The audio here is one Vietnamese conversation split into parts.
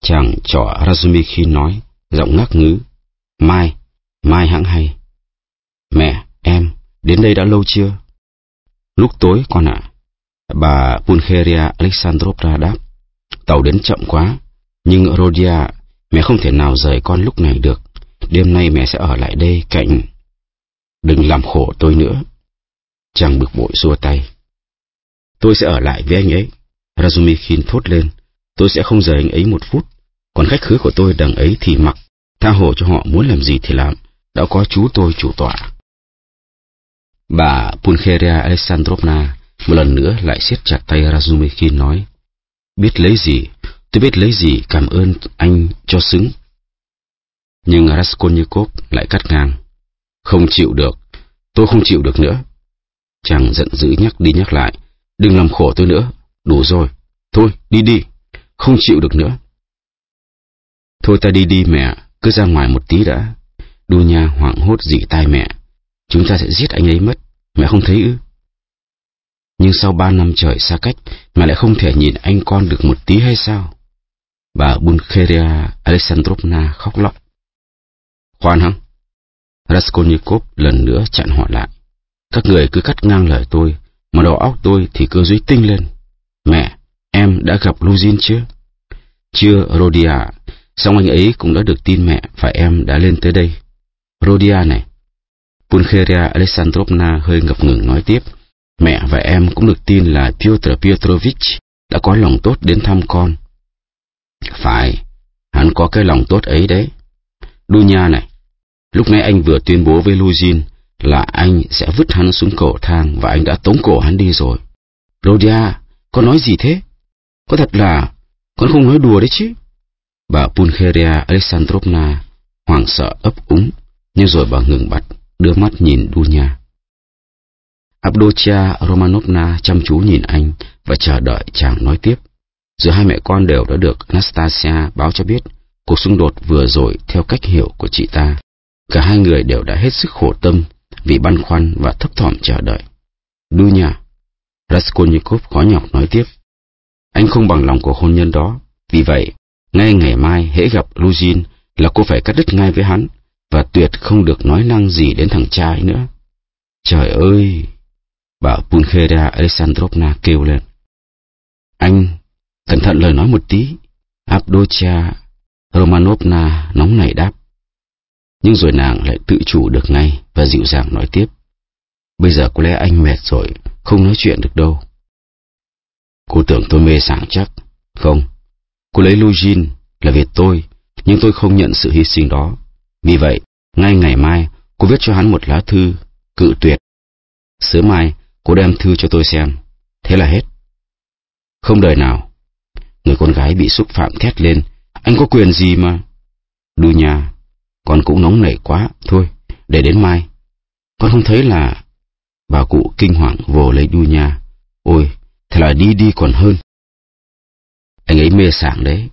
Chàng trỏ Razumikhin nói, giọng ngắc ngứ. Mai hãng hay. Mẹ, em, đến đây đã lâu chưa? Lúc tối con ạ. Bà Pulcheria Alexandrovna đáp. Tàu đến chậm quá, nhưng Rodia, mẹ không thể nào rời con lúc này được. Đêm nay mẹ sẽ ở lại đây cạnh... Đừng làm khổ tôi nữa. Chàng bực bội xua tay. Tôi sẽ ở lại với anh ấy. Razumikhin thốt lên. Tôi sẽ không rời anh ấy một phút. Còn khách khứa của tôi đằng ấy thì mặc, tha hồ cho họ muốn làm gì thì làm. Đã có chú tôi chủ tọa. Bà Pulcheria Alexandrovna một lần nữa lại siết chặt tay Razumikhin nói. Biết lấy gì, tôi biết lấy gì cảm ơn anh cho xứng. Nhưng Raskolnikov lại cắt ngang. Không chịu được, tôi không chịu được nữa. Chàng giận dữ nhắc đi nhắc lại. Đừng làm khổ tôi nữa, đủ rồi. Thôi, đi, không chịu được nữa. Thôi ta đi mẹ, cứ ra ngoài một tí đã. Dunya hoảng hốt rỉ tai mẹ. Chúng ta sẽ giết anh ấy mất, mẹ không thấy ư? Nhưng sau 3 năm trời xa cách, mẹ lại không thể nhìn anh con được một tí hay sao? Bà Pulcheria Alexandrovna khóc lóc. Khoan hẵng. Raskolnikov lần nữa chặn họ lại. Các người cứ cắt ngang lời tôi, mà đầu óc tôi thì cơ duy tinh lên. Mẹ, em đã gặp Luzhin chưa? Chưa, Rodia. Song anh ấy cũng đã được tin mẹ và em đã lên tới đây. Rodia này. Pulcheria Alexandrovna hơi ngập ngừng nói tiếp. Mẹ và em cũng được tin là Pyotr Pyotrovich đã có lòng tốt đến thăm con. Phải, hắn có cái lòng tốt ấy đấy. Dunya này, lúc nãy anh vừa tuyên bố với Luzhin là anh sẽ vứt hắn xuống cầu thang và anh đã tống cổ hắn đi rồi. Rodia, con nói gì thế? Có thật là con không nói đùa đấy chứ? Bà Pulcheria Alexandrovna hoảng sợ ấp úng, nhưng rồi bà ngừng bặt, đưa mắt nhìn Dunya. Avdotia Romanovna chăm chú nhìn anh và chờ đợi chàng nói tiếp. Giữa hai mẹ con đều đã được Anastasia báo cho biết cuộc xung đột vừa rồi theo cách hiểu của chị ta. Cả hai người đều đã hết sức khổ tâm vì băn khoăn và thấp thỏm chờ đợi. Dunya, Raskolnikov khó nhọc nói tiếp. Anh không bằng lòng cuộc hôn nhân đó. Vì vậy, ngay ngày mai hễ gặp Luzhin là cô phải cắt đứt ngay với hắn và tuyệt không được nói năng gì đến thằng trai nữa. Trời ơi! Bà Pulcheria Alexandrovna kêu lên. Anh, cẩn thận lời nói một tí. Avdotia Romanovna nóng nảy đáp. Nhưng rồi nàng lại tự chủ được ngay và dịu dàng nói tiếp. Bây giờ có lẽ anh mệt rồi, không nói chuyện được đâu. Cô tưởng tôi mê sảng chắc. Không, cô lấy Luzhin là vì tôi, nhưng tôi không nhận sự hy sinh đó. Vì vậy, ngay ngày mai, cô viết cho hắn một lá thư cự tuyệt. Sớm mai, cô đem thư cho tôi xem. Thế là hết. Không đời nào. Người con gái bị xúc phạm thét lên. Anh có quyền gì mà? Dunya, con cũng nóng nảy quá. Thôi, để đến mai. Con không thấy là... Bà cụ kinh hoàng vồ lấy Dunya. Ôi, thế là đi còn hơn. Anh ấy mê sảng đấy.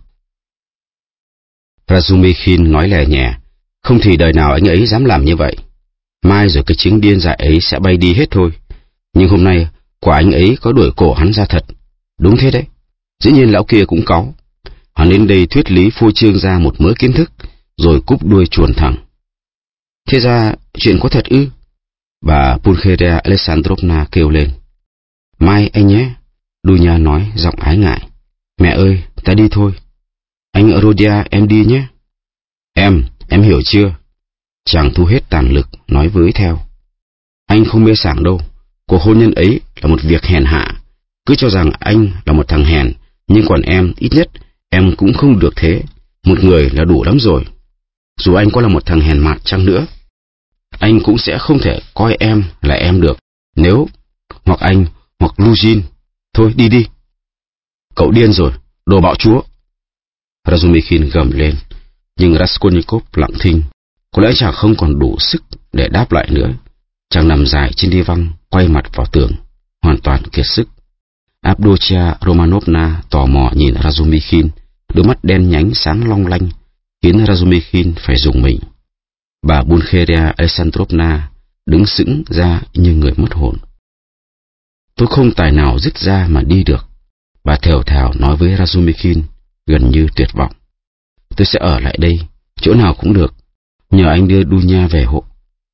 Razumikhin nói lè nhẹ. Không thì đời nào anh ấy dám làm như vậy. Mai rồi cái chứng điên dại ấy sẽ bay đi hết thôi. Nhưng hôm nay, quả anh ấy có đuổi cổ hắn ra thật. Đúng thế đấy. Dĩ nhiên lão kia cũng cáu. Hắn đến đây thuyết lý phô trương ra một mớ kiến thức, rồi cúp đuôi chuồn thẳng. Thế ra, chuyện có thật ư? Bà Pulcheria Alexandrovna kêu lên. Mai anh nhé. Dunya nói giọng ái ngại. Mẹ ơi, ta đi thôi. Anh Rodia, em đi nhé. Em hiểu chưa? Chàng thu hết tàn lực, nói với theo. Anh không mê sảng đâu. Cuộc hôn nhân ấy là một việc hèn hạ. Cứ cho rằng anh là một thằng hèn, nhưng còn em, ít nhất, em cũng không được thế. Một người là đủ lắm rồi. Dù anh có là một thằng hèn mạt chăng nữa, anh cũng sẽ không thể coi em là em được. Nếu, hoặc anh, hoặc Luzhin. Thôi, đi. Cậu điên rồi, đồ bạo chúa. Razumikhin gầm lên, nhưng Raskolnikov lặng thinh. Có lẽ chàng không còn đủ sức để đáp lại nữa. Chàng nằm dài trên đi văng, quay mặt vào tường, hoàn toàn kiệt sức. Avdotia Romanovna tò mò nhìn Razumikhin, đôi mắt đen nhánh sáng long lanh, khiến Razumikhin phải rùng mình. Bà Pulcheria Alexandrovna đứng sững ra như người mất hồn. Tôi không tài nào dứt ra mà đi được, bà thều thào nói với Razumikhin, gần như tuyệt vọng. tôi sẽ ở lại đây, chỗ nào cũng được, nhờ anh đưa Dunya về hộ.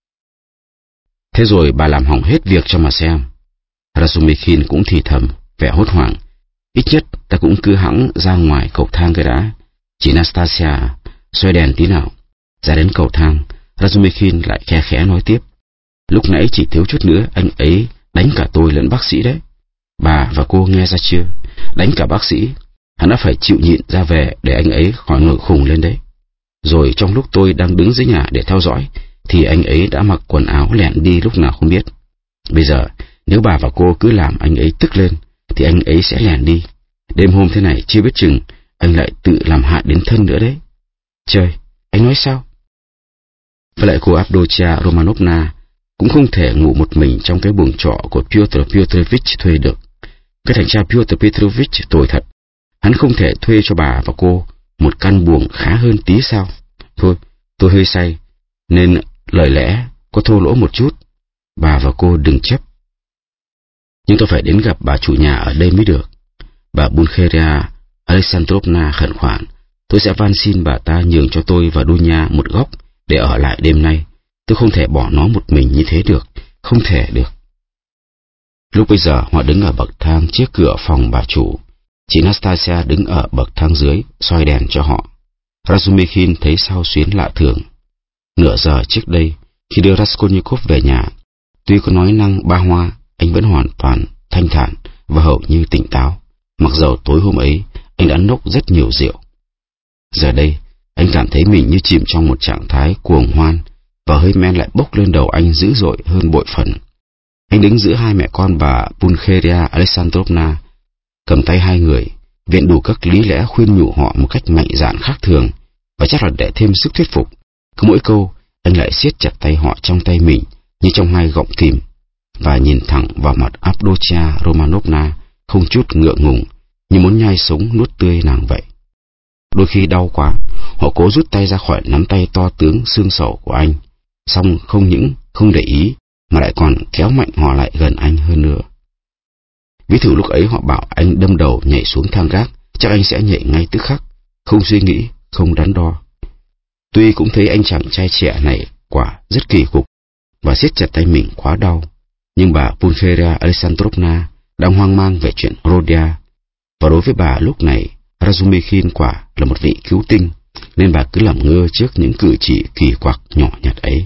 Thế rồi bà làm hỏng hết việc cho mà xem. Razumihin cũng thì thầm, vẻ hốt hoảng. Ít nhất ta cũng cứ hẵng ra ngoài cầu thang cái đã. Chị Nastasia xoay đèn tí nào. Ra đến cầu thang, Razumihin lại khe khẽ nói tiếp. Lúc nãy chỉ thiếu chút nữa anh ấy đánh cả tôi lẫn bác sĩ đấy. Bà và cô nghe ra chưa? Đánh cả bác sĩ. Hắn đã phải chịu nhịn ra về để anh ấy khỏi nổi khùng lên đấy. Rồi trong lúc tôi đang đứng dưới nhà để theo dõi, thì anh ấy đã mặc quần áo lẻn đi lúc nào không biết. Bây giờ, nếu bà và cô cứ làm anh ấy tức lên, thì anh ấy sẽ lẻn đi. Đêm hôm thế này chưa biết chừng, anh lại tự làm hại đến thân nữa đấy. Trời, anh nói sao? Với lại cô Avdotya Romanovna cũng không thể ngủ một mình trong cái buồng trọ của Pyotr Pyotrovich thuê được. Cái thằng cha Pyotr Petrovich tồi thật. Hắn không thể thuê cho bà và cô một căn buồng khá hơn tí sao? Thôi, tôi hơi say, nên lời lẽ có thô lỗ một chút. Bà và cô đừng chấp. Nhưng tôi phải đến gặp bà chủ nhà ở đây mới được. Bà Pulcheria Alexandrovna khẩn khoản. Tôi sẽ van xin bà ta nhường cho tôi và Dunya một góc để ở lại đêm nay. Tôi không thể bỏ nó một mình như thế được. Không thể được. Lúc bây giờ họ đứng ở bậc thang trước cửa phòng bà chủ. Chị Nastasia đứng ở bậc thang dưới, soi đèn cho họ. Razumihin thấy sao xuyến lạ thường. Nửa giờ trước đây, khi đưa Raskolnikov về nhà, tuy có nói năng ba hoa, anh vẫn hoàn toàn thanh thản và hầu như tỉnh táo, mặc dầu tối hôm ấy anh đã nốc rất nhiều rượu. Giờ đây, anh cảm thấy mình như chìm trong một trạng thái cuồng hoan, và hơi men lại bốc lên đầu anh dữ dội hơn bội phần. Anh đứng giữa hai mẹ con bà Pulcheria Alexandrovna, cầm tay hai người, viện đủ các lý lẽ khuyên nhủ họ một cách mạnh dạn khác thường, và chắc là để thêm sức thuyết phục. Cứ mỗi câu, anh lại siết chặt tay họ trong tay mình như trong hai gọng kìm, và nhìn thẳng vào mặt Avdotya Romanovna không chút ngượng ngùng, như muốn nhai sống nuốt tươi nàng vậy. Đôi khi đau quá, họ cố rút tay ra khỏi nắm tay to tướng xương sầu của anh, song không những không để ý mà lại còn kéo mạnh họ lại gần anh hơn nữa. Ví thử lúc ấy họ bảo anh đâm đầu nhảy xuống thang gác, chắc anh sẽ nhảy ngay tức khắc, không suy nghĩ, không đắn đo. Tuy cũng thấy anh chàng trai trẻ này quả rất kỳ cục và siết chặt tay mình quá đau, nhưng bà Pulcheria Alexandrovna đang hoang mang về chuyện Rodia, và đối với bà lúc này Razumihin quả là một vị cứu tinh, nên bà cứ làm ngơ trước những cử chỉ kỳ quặc nhỏ nhặt ấy.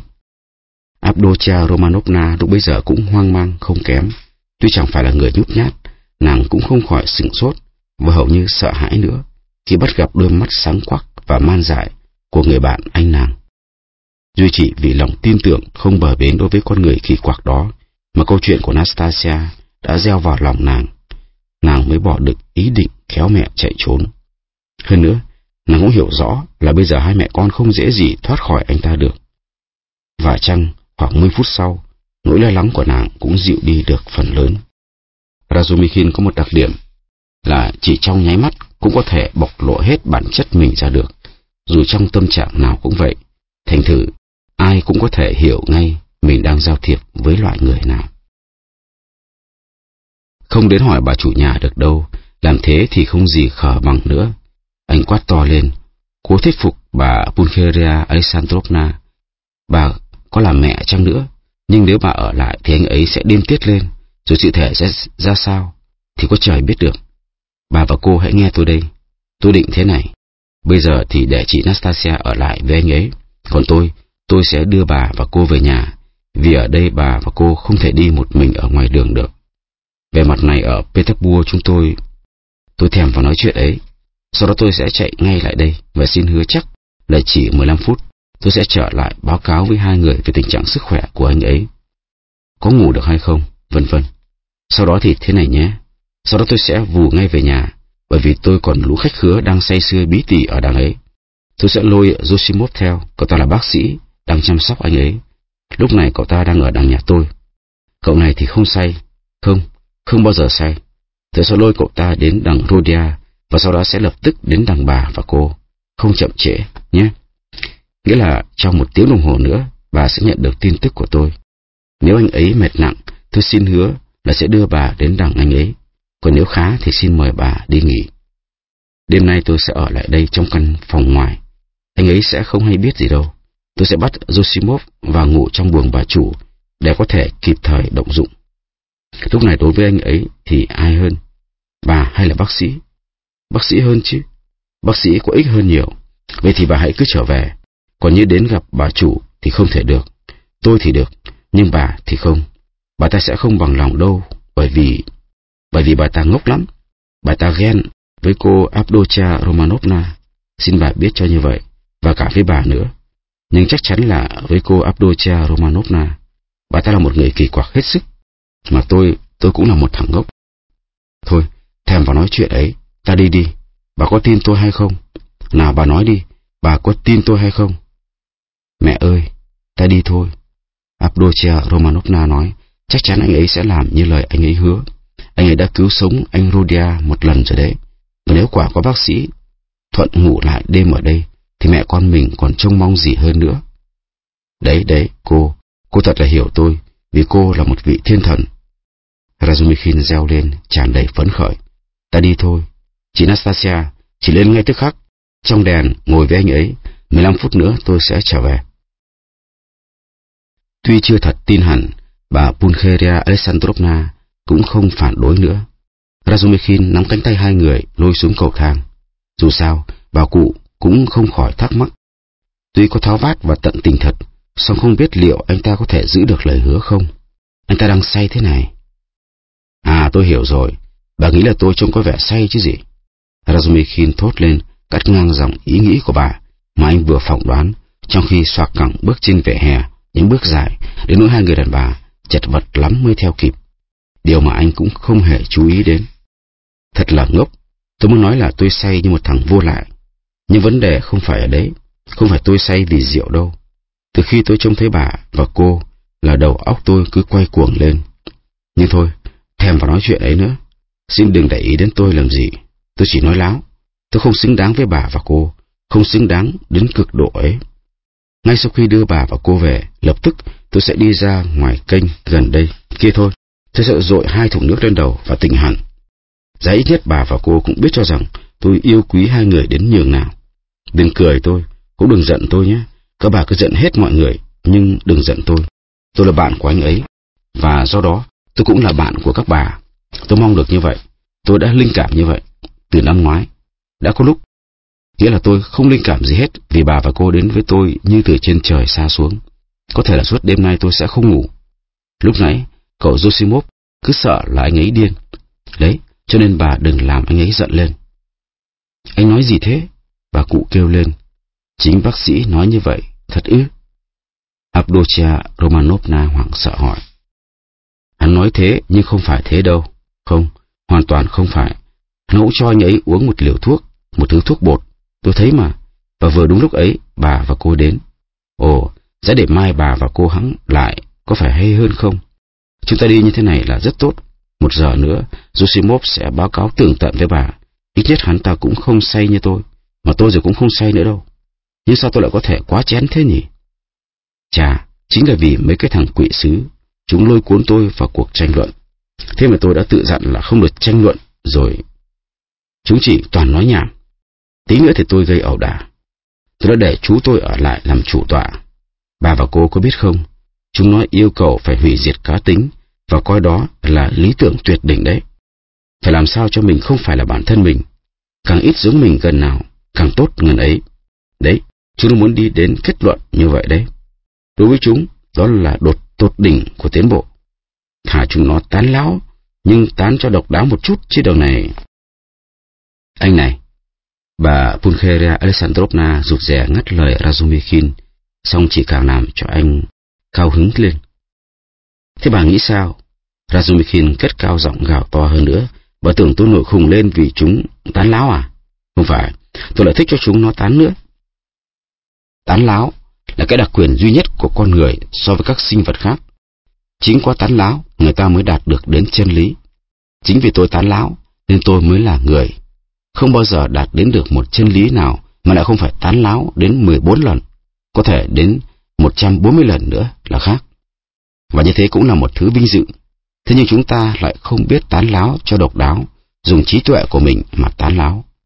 Avdotya Romanovna lúc bấy giờ cũng hoang mang không kém. Tuy chẳng phải là người nhút nhát, nàng cũng không khỏi sửng sốt và hầu như sợ hãi nữa khi bắt gặp đôi mắt sáng quắc và man dại của người bạn anh nàng. Duy chỉ vì lòng tin tưởng không bờ bến đối với con người kỳ quặc đó mà câu chuyện của Nastasia đã gieo vào lòng nàng mới bỏ được ý định kéo mẹ chạy trốn. Hơn nữa, nàng cũng hiểu rõ là bây giờ hai mẹ con không dễ gì thoát khỏi anh ta được. Và chăng khoảng 10 phút sau, nỗi lo lắng của nàng cũng dịu đi được phần lớn. Razumihin có một đặc điểm là chỉ trong nháy mắt cũng có thể bộc lộ hết bản chất mình ra được, dù trong tâm trạng nào cũng vậy. Thành thử, ai cũng có thể hiểu ngay mình đang giao thiệp với loại người nào. Không đến hỏi bà chủ nhà được đâu, làm thế thì không gì khờ bằng nữa. Anh quát to lên, cố thuyết phục bà Pulcheria Alexandrovna. Bà có làm mẹ chăng nữa, nhưng nếu bà ở lại thì anh ấy sẽ điên tiết lên, rồi sự thể sẽ ra sao thì có trời biết được. Bà và cô hãy nghe tôi đây. Tôi định thế này, bây giờ thì để chị Nastasia ở lại với anh ấy, còn tôi sẽ đưa bà và cô về nhà, vì ở đây bà và cô không thể đi một mình ở ngoài đường được. Về mặt này ở Petersburg tôi thèm vào nói chuyện ấy. Sau đó tôi sẽ chạy ngay lại đây và xin hứa chắc là chỉ 15 phút tôi sẽ trở lại báo cáo với hai người về tình trạng sức khỏe của anh ấy, có ngủ được hay không, vân vân. Sau đó thì thế này nhé, sau đó tôi sẽ vù ngay về nhà, bởi vì tôi còn lũ khách khứa đang say sưa bí tỉ ở đằng ấy. Tôi sẽ lôi Zosimov theo, cậu ta là bác sĩ đang chăm sóc anh ấy. Lúc này cậu ta đang ở đằng nhà tôi. Cậu này thì không say, không bao giờ say. Tôi sẽ lôi cậu ta đến đằng Rodia, và sau đó sẽ lập tức đến đằng bà và cô, không chậm trễ nhé. Nghĩa là trong 1 tiếng đồng hồ nữa bà sẽ nhận được tin tức của tôi. Nếu anh ấy mệt nặng, tôi xin hứa là sẽ đưa bà đến đằng anh ấy, còn nếu khá thì xin mời bà đi nghỉ. Đêm nay tôi sẽ ở lại đây trong căn phòng ngoài. Anh ấy sẽ không hay biết gì đâu. Tôi sẽ bắt Zosimov và ngủ trong buồng bà chủ để có thể kịp thời động dụng. Lúc này đối với anh ấy thì ai hơn? Bà hay là bác sĩ? Bác sĩ hơn chứ. Bác sĩ có ích hơn nhiều. Vậy thì bà hãy cứ trở về. Còn như đến gặp bà chủ thì không thể được. Tôi thì được, nhưng bà thì không. Bà ta sẽ không bằng lòng đâu, bởi vì bà ta ngốc lắm. Bà ta ghen với cô Avdotya Romanovna. Xin bà biết cho như vậy, và cả với bà nữa. Nhưng chắc chắn là với cô Avdotya Romanovna, bà ta là một người kỳ quặc hết sức. Mà tôi cũng là một thằng ngốc. Thôi, thèm vào nói chuyện ấy, ta đi đi. Bà có tin tôi hay không? Nào bà nói đi, bà có tin tôi hay không? Mẹ ơi, ta đi thôi. Avdotya Romanovna nói, chắc chắn anh ấy sẽ làm như lời anh ấy hứa. Anh ấy đã cứu sống anh Rodia một lần rồi đấy. Và nếu quả có bác sĩ thuận ngủ lại đêm ở đây, thì mẹ con mình còn trông mong gì hơn nữa. Đấy, cô thật là hiểu tôi, vì cô là một vị thiên thần. Razumikhin reo lên, tràn đầy phấn khởi. Ta đi thôi. Chị Nastasia, chị lên ngay tức khắc. Trong đèn, ngồi với anh ấy. 15 phút nữa tôi sẽ trở về. Tuy chưa thật tin hẳn, bà Pulcheria Alexandrovna cũng không phản đối nữa. Razumikhin nắm cánh tay hai người lôi xuống cầu thang. Dù sao, bà cụ cũng không khỏi thắc mắc. Tuy có tháo vát và tận tình thật, song không biết liệu anh ta có thể giữ được lời hứa không. Anh ta đang say thế này. À, tôi hiểu rồi. Bà nghĩ là tôi trông có vẻ say chứ gì. Razumikhin thốt lên, cắt ngang dòng ý nghĩ của bà mà anh vừa phỏng đoán, trong khi xoạc cẳng bước trên vỉa hè, những bước dài, đến nỗi hai người đàn bà chật vật lắm mới theo kịp. Điều mà anh cũng không hề chú ý đến. Thật là ngốc. Tôi muốn nói là tôi say như một thằng vô lại. Nhưng vấn đề không phải ở đấy. Không phải tôi say vì rượu đâu. Từ khi tôi trông thấy bà và cô là đầu óc tôi cứ quay cuồng lên. Nhưng thôi, thèm vào nói chuyện ấy nữa. Xin đừng để ý đến tôi làm gì. Tôi chỉ nói láo. Tôi không xứng đáng với bà và cô. Không xứng đáng đến cực độ ấy. Ngay sau khi đưa bà và cô về, lập tức tôi sẽ đi ra ngoài kênh gần đây kia thôi. Tôi sẽ dội 2 thùng nước lên đầu và tỉnh hẳn. Giá ít nhất bà và cô cũng biết cho rằng tôi yêu quý hai người đến nhường nào. Đừng cười tôi, cũng đừng giận tôi nhé. Các bà cứ giận hết mọi người, nhưng đừng giận tôi. Tôi là bạn của anh ấy, và do đó tôi cũng là bạn của các bà. Tôi mong được như vậy. Tôi đã linh cảm như vậy từ năm ngoái. Đã có lúc, nghĩa là tôi không linh cảm gì hết, vì bà và cô đến với tôi như từ trên trời xa xuống. Có thể là suốt đêm nay tôi sẽ không ngủ. Lúc nãy cậu Zosimov cứ sợ là anh ấy điên. Đấy, cho nên bà đừng làm anh ấy giận lên. Anh nói gì thế? Bà cụ kêu lên. Chính bác sĩ nói như vậy, thật ư? Avdotya Romanovna hoảng sợ hỏi. Hắn nói thế nhưng không phải thế đâu. Không, hoàn toàn không phải. Hắn cũng cho anh ấy uống một liều thuốc, một thứ thuốc bột. Tôi thấy mà. Và vừa đúng lúc ấy bà và cô đến. Ồ, giá để mai bà và cô hắn lại có phải hay hơn không? Chúng ta đi như thế này là rất tốt. 1 giờ nữa Zosimov sẽ báo cáo tường tận với bà. Ít nhất hắn ta cũng không say như tôi. Mà tôi rồi cũng không say nữa đâu. Nhưng sao tôi lại có thể quá chén thế nhỉ? Chà, chính là vì mấy cái thằng quỷ sứ. Chúng lôi cuốn tôi vào cuộc tranh luận. Thế mà tôi đã tự dặn là không được tranh luận rồi. Chúng chỉ toàn nói nhảm. Tí nữa thì tôi gây ẩu đả. Tôi đã để chú tôi ở lại làm chủ tọa. Bà và cô có biết không? Chúng nói yêu cầu phải hủy diệt cá tính và coi đó là lý tưởng tuyệt đỉnh đấy. Phải làm sao cho mình không phải là bản thân mình. Càng ít giống mình gần nào, càng tốt ngần ấy. Đấy, chúng muốn đi đến kết luận như vậy đấy. Đối với chúng, đó là tột đỉnh của tiến bộ. Thả chúng nó tán láo, nhưng tán cho độc đáo một chút chứ đầu này. Anh này, bà Pulcheria Alexandrovna rụt rè ngắt lời Razumikhin, xong chỉ càng làm cho anh cao hứng lên. Thế bà nghĩ sao? Razumikhin cất cao giọng gào to hơn nữa. Bà tưởng tôi nổi khùng lên vì chúng tán láo à? Không phải, tôi lại thích cho chúng nó tán nữa. Tán láo là cái đặc quyền duy nhất của con người so với các sinh vật khác. Chính qua tán láo, người ta mới đạt được đến chân lý. Chính vì tôi tán láo, nên tôi mới là người. Không bao giờ đạt đến được một chân lý nào mà lại không phải tán láo đến 14 lần, có thể đến 140 lần nữa là khác. Và như thế cũng là một thứ vinh dự. Thế nhưng chúng ta lại không biết tán láo cho độc đáo, dùng trí tuệ của mình mà tán láo.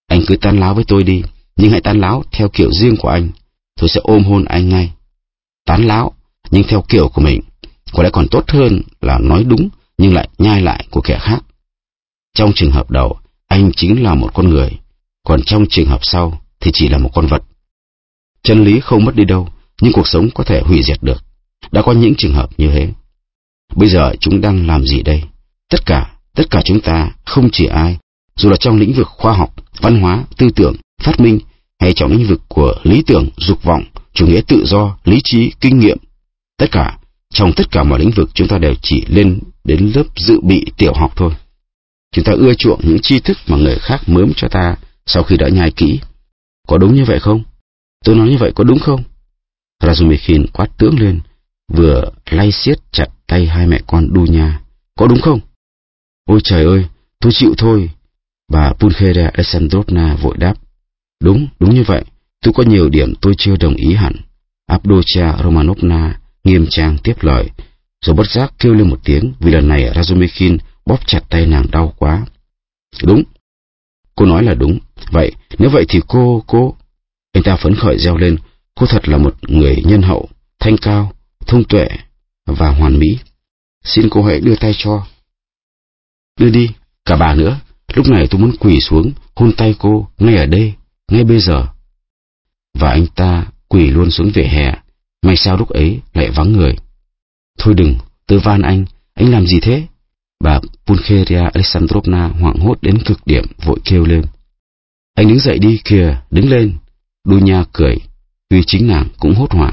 Anh cứ tán láo với tôi đi, nhưng hãy tán láo theo kiểu riêng của anh. Tôi sẽ ôm hôn anh ngay. Tán láo, nhưng theo kiểu của mình, có lẽ còn tốt hơn là nói đúng nhưng lại nhai lại của kẻ khác. Trong trường hợp đầu, anh chính là một con người, còn trong trường hợp sau thì chỉ là một con vật. Chân lý không mất đi đâu, nhưng cuộc sống có thể hủy diệt được. Đã có những trường hợp như thế. Bây giờ chúng đang làm gì đây? Tất cả chúng ta, không chỉ ai, dù là trong lĩnh vực khoa học, văn hóa, tư tưởng, phát minh, hay trong lĩnh vực của lý tưởng, dục vọng, chủ nghĩa tự do, lý trí, kinh nghiệm. Trong tất cả mọi lĩnh vực chúng ta đều chỉ lên đến lớp dự bị tiểu học thôi. Chúng ta ưa chuộng những tri thức mà người khác mớm cho ta sau khi đã nhai kỹ. Có đúng như vậy không? Tôi nói như vậy có đúng không? Razumikhin quát tướng lên, vừa lay siết chặt tay hai mẹ con Dunya. Có đúng không? Ôi trời ơi, tôi chịu thôi. Bà Pulcheria Alexandrovna vội đáp. Đúng như vậy. Tôi có nhiều điểm tôi chưa đồng ý hẳn. Avdotia Romanovna nghiêm trang tiếp lời, rồi bất giác kêu lên một tiếng vì lần này Razumikhin bóp chặt tay nàng đau quá. Đúng. Cô nói là đúng. Vậy, nếu vậy thì cô... Anh ta phấn khởi reo lên. Cô thật là một người nhân hậu, thanh cao, thông tuệ và hoàn mỹ. Xin cô hãy đưa tay cho. Đưa đi, cả bà nữa. Lúc này tôi muốn quỳ xuống, hôn tay cô, ngay ở đây, ngay bây giờ. Và anh ta quỳ luôn xuống vỉa hè. May sao lúc ấy lại vắng người. Thôi đừng, tôi van anh làm gì thế? Bà Pulcheria Alexandrovna hoảng hốt đến cực điểm, vội kêu lên. Anh đứng dậy đi kìa, đứng lên. Dunya cười, tuy chính nàng cũng hốt hoảng.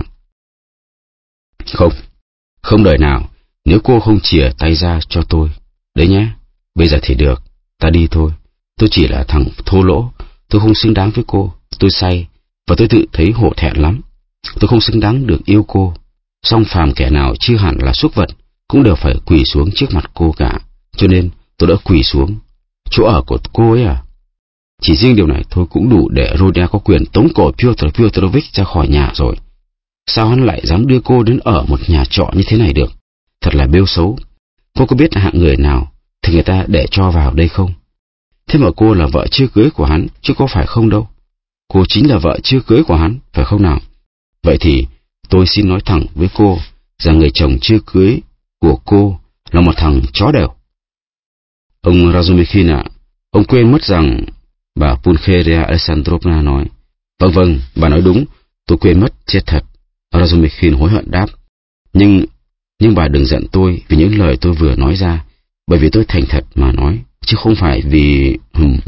Không đời nào, nếu cô không chìa tay ra cho tôi. Đấy nhé, bây giờ thì được, ta đi thôi. Tôi chỉ là thằng thô lỗ, tôi không xứng đáng với cô, tôi say, và tôi tự thấy hổ thẹn lắm. Tôi không xứng đáng được yêu cô. Song phàm kẻ nào chưa hẳn là súc vật, cũng đều phải quỳ xuống trước mặt cô cả. Cho nên tôi đã quỳ xuống. Chỗ ở của cô ấy à? Chỉ riêng điều này thôi cũng đủ để Rodia có quyền tống cổ Pyotr Pyotrovich ra khỏi nhà rồi. Sao hắn lại dám đưa cô đến ở một nhà trọ như thế này được? Thật là bêu xấu. Cô có biết là hạng người nào thì người ta để cho vào đây không? Thế mà cô là vợ chưa cưới của hắn, chứ có phải không đâu. Cô chính là vợ chưa cưới của hắn, phải không nào? Vậy thì tôi xin nói thẳng với cô rằng người chồng chưa cưới của cô là một thằng chó đèo. Ông Razumikhin ạ, ông quên mất rằng... Bà Pulcheria Alexandrovna nói. Vâng, bà nói đúng, tôi quên mất, chết thật. Razumikhin hối hận đáp. Nhưng bà đừng giận tôi vì những lời tôi vừa nói ra, bởi vì tôi thành thật mà nói, chứ không phải vì...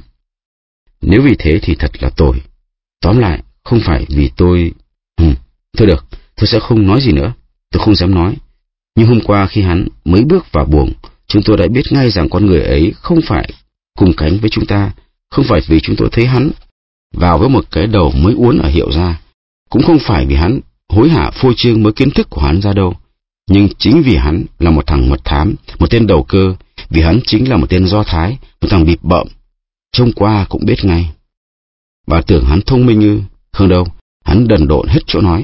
Nếu vì thế thì thật là tồi. Tóm lại, không phải vì tôi... Thôi được, tôi sẽ không nói gì nữa, tôi không dám nói. Nhưng hôm qua khi hắn mới bước vào buồng, chúng tôi đã biết ngay rằng con người ấy không phải cùng cánh với chúng ta, không phải vì chúng tôi thấy hắn vào với một cái đầu mới uốn ở Hiệu Gia, cũng không phải vì hắn hối hả phô trương mới kiến thức của hắn ra đâu, nhưng chính vì hắn là một thằng mật thám, một tên đầu cơ, vì hắn chính là một tên Do Thái, một thằng bịp bợm, trông qua cũng biết ngay. Bà tưởng hắn thông minh ư? Không đâu, hắn đần độn hết chỗ nói.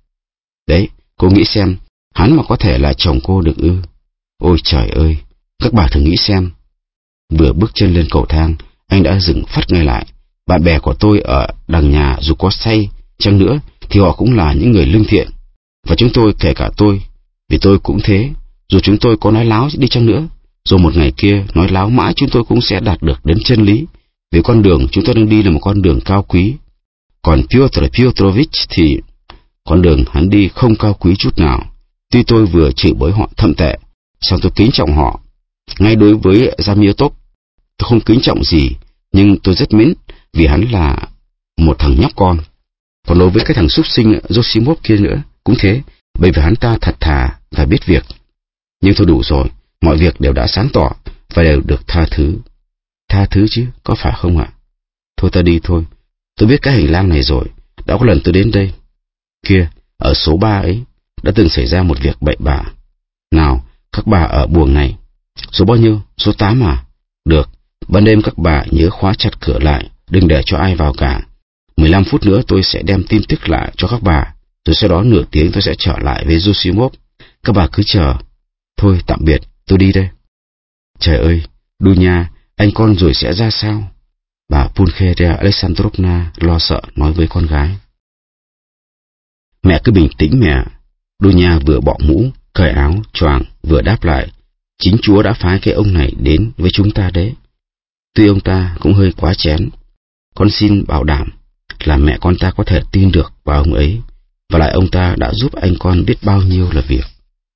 Đấy, cô nghĩ xem, hắn mà có thể là chồng cô được ư? Ôi trời ơi, các bà thử nghĩ xem. Vừa bước chân lên cầu thang, anh đã dừng phắt ngay lại. Bạn bè của tôi ở đằng nhà dù có say chăng nữa thì họ cũng là những người lương thiện. Và chúng tôi, kể cả tôi, vì tôi cũng thế, dù chúng tôi có nói láo đi chăng nữa, rồi một ngày kia nói láo mãi chúng tôi cũng sẽ đạt được đến chân lý, vì con đường chúng tôi đang đi là một con đường cao quý. Còn Pyotr Pyotrovich thì con đường hắn đi không cao quý chút nào. Tuy tôi vừa chửi bới họ thậm tệ, song tôi kính trọng họ. Ngay đối với Zamiotov, tôi không kính trọng gì, nhưng tôi rất mến vì hắn là một thằng nhóc con. Còn đối với cái thằng súc sinh Zosimov kia nữa, cũng thế, bởi vì hắn ta thật thà và biết việc. Nhưng thôi đủ rồi, mọi việc đều đã sáng tỏ và đều được tha thứ. Tha thứ chứ, có phải không ạ? Thôi ta đi thôi, tôi biết cái hành lang này rồi, đã có lần tôi đến đây. Kia, ở số 3 ấy, đã từng xảy ra một việc bậy bạ. Nào, các bà ở buồng này. Số bao nhiêu? Số 8 à? Được, ban đêm các bà nhớ khóa chặt cửa lại, đừng để cho ai vào cả. 15 phút nữa tôi sẽ đem tin tức lại cho các bà, rồi sau đó nửa tiếng tôi sẽ trở lại với Zosimov. Các bà cứ chờ. Thôi tạm biệt, tôi đi đây. Trời ơi, Dunya, anh con rồi sẽ ra sao? Bà Pulcheria Alexandrovna lo sợ nói với con gái. Mẹ cứ bình tĩnh mẹ. Dunya vừa bỏ mũ, cởi áo, choàng vừa đáp lại. Chính Chúa đã phái cái ông này đến với chúng ta đấy. Tuy ông ta cũng hơi quá chén, con xin bảo đảm là mẹ con ta có thể tin được vào ông ấy, và lại ông ta đã giúp anh con biết bao nhiêu là việc.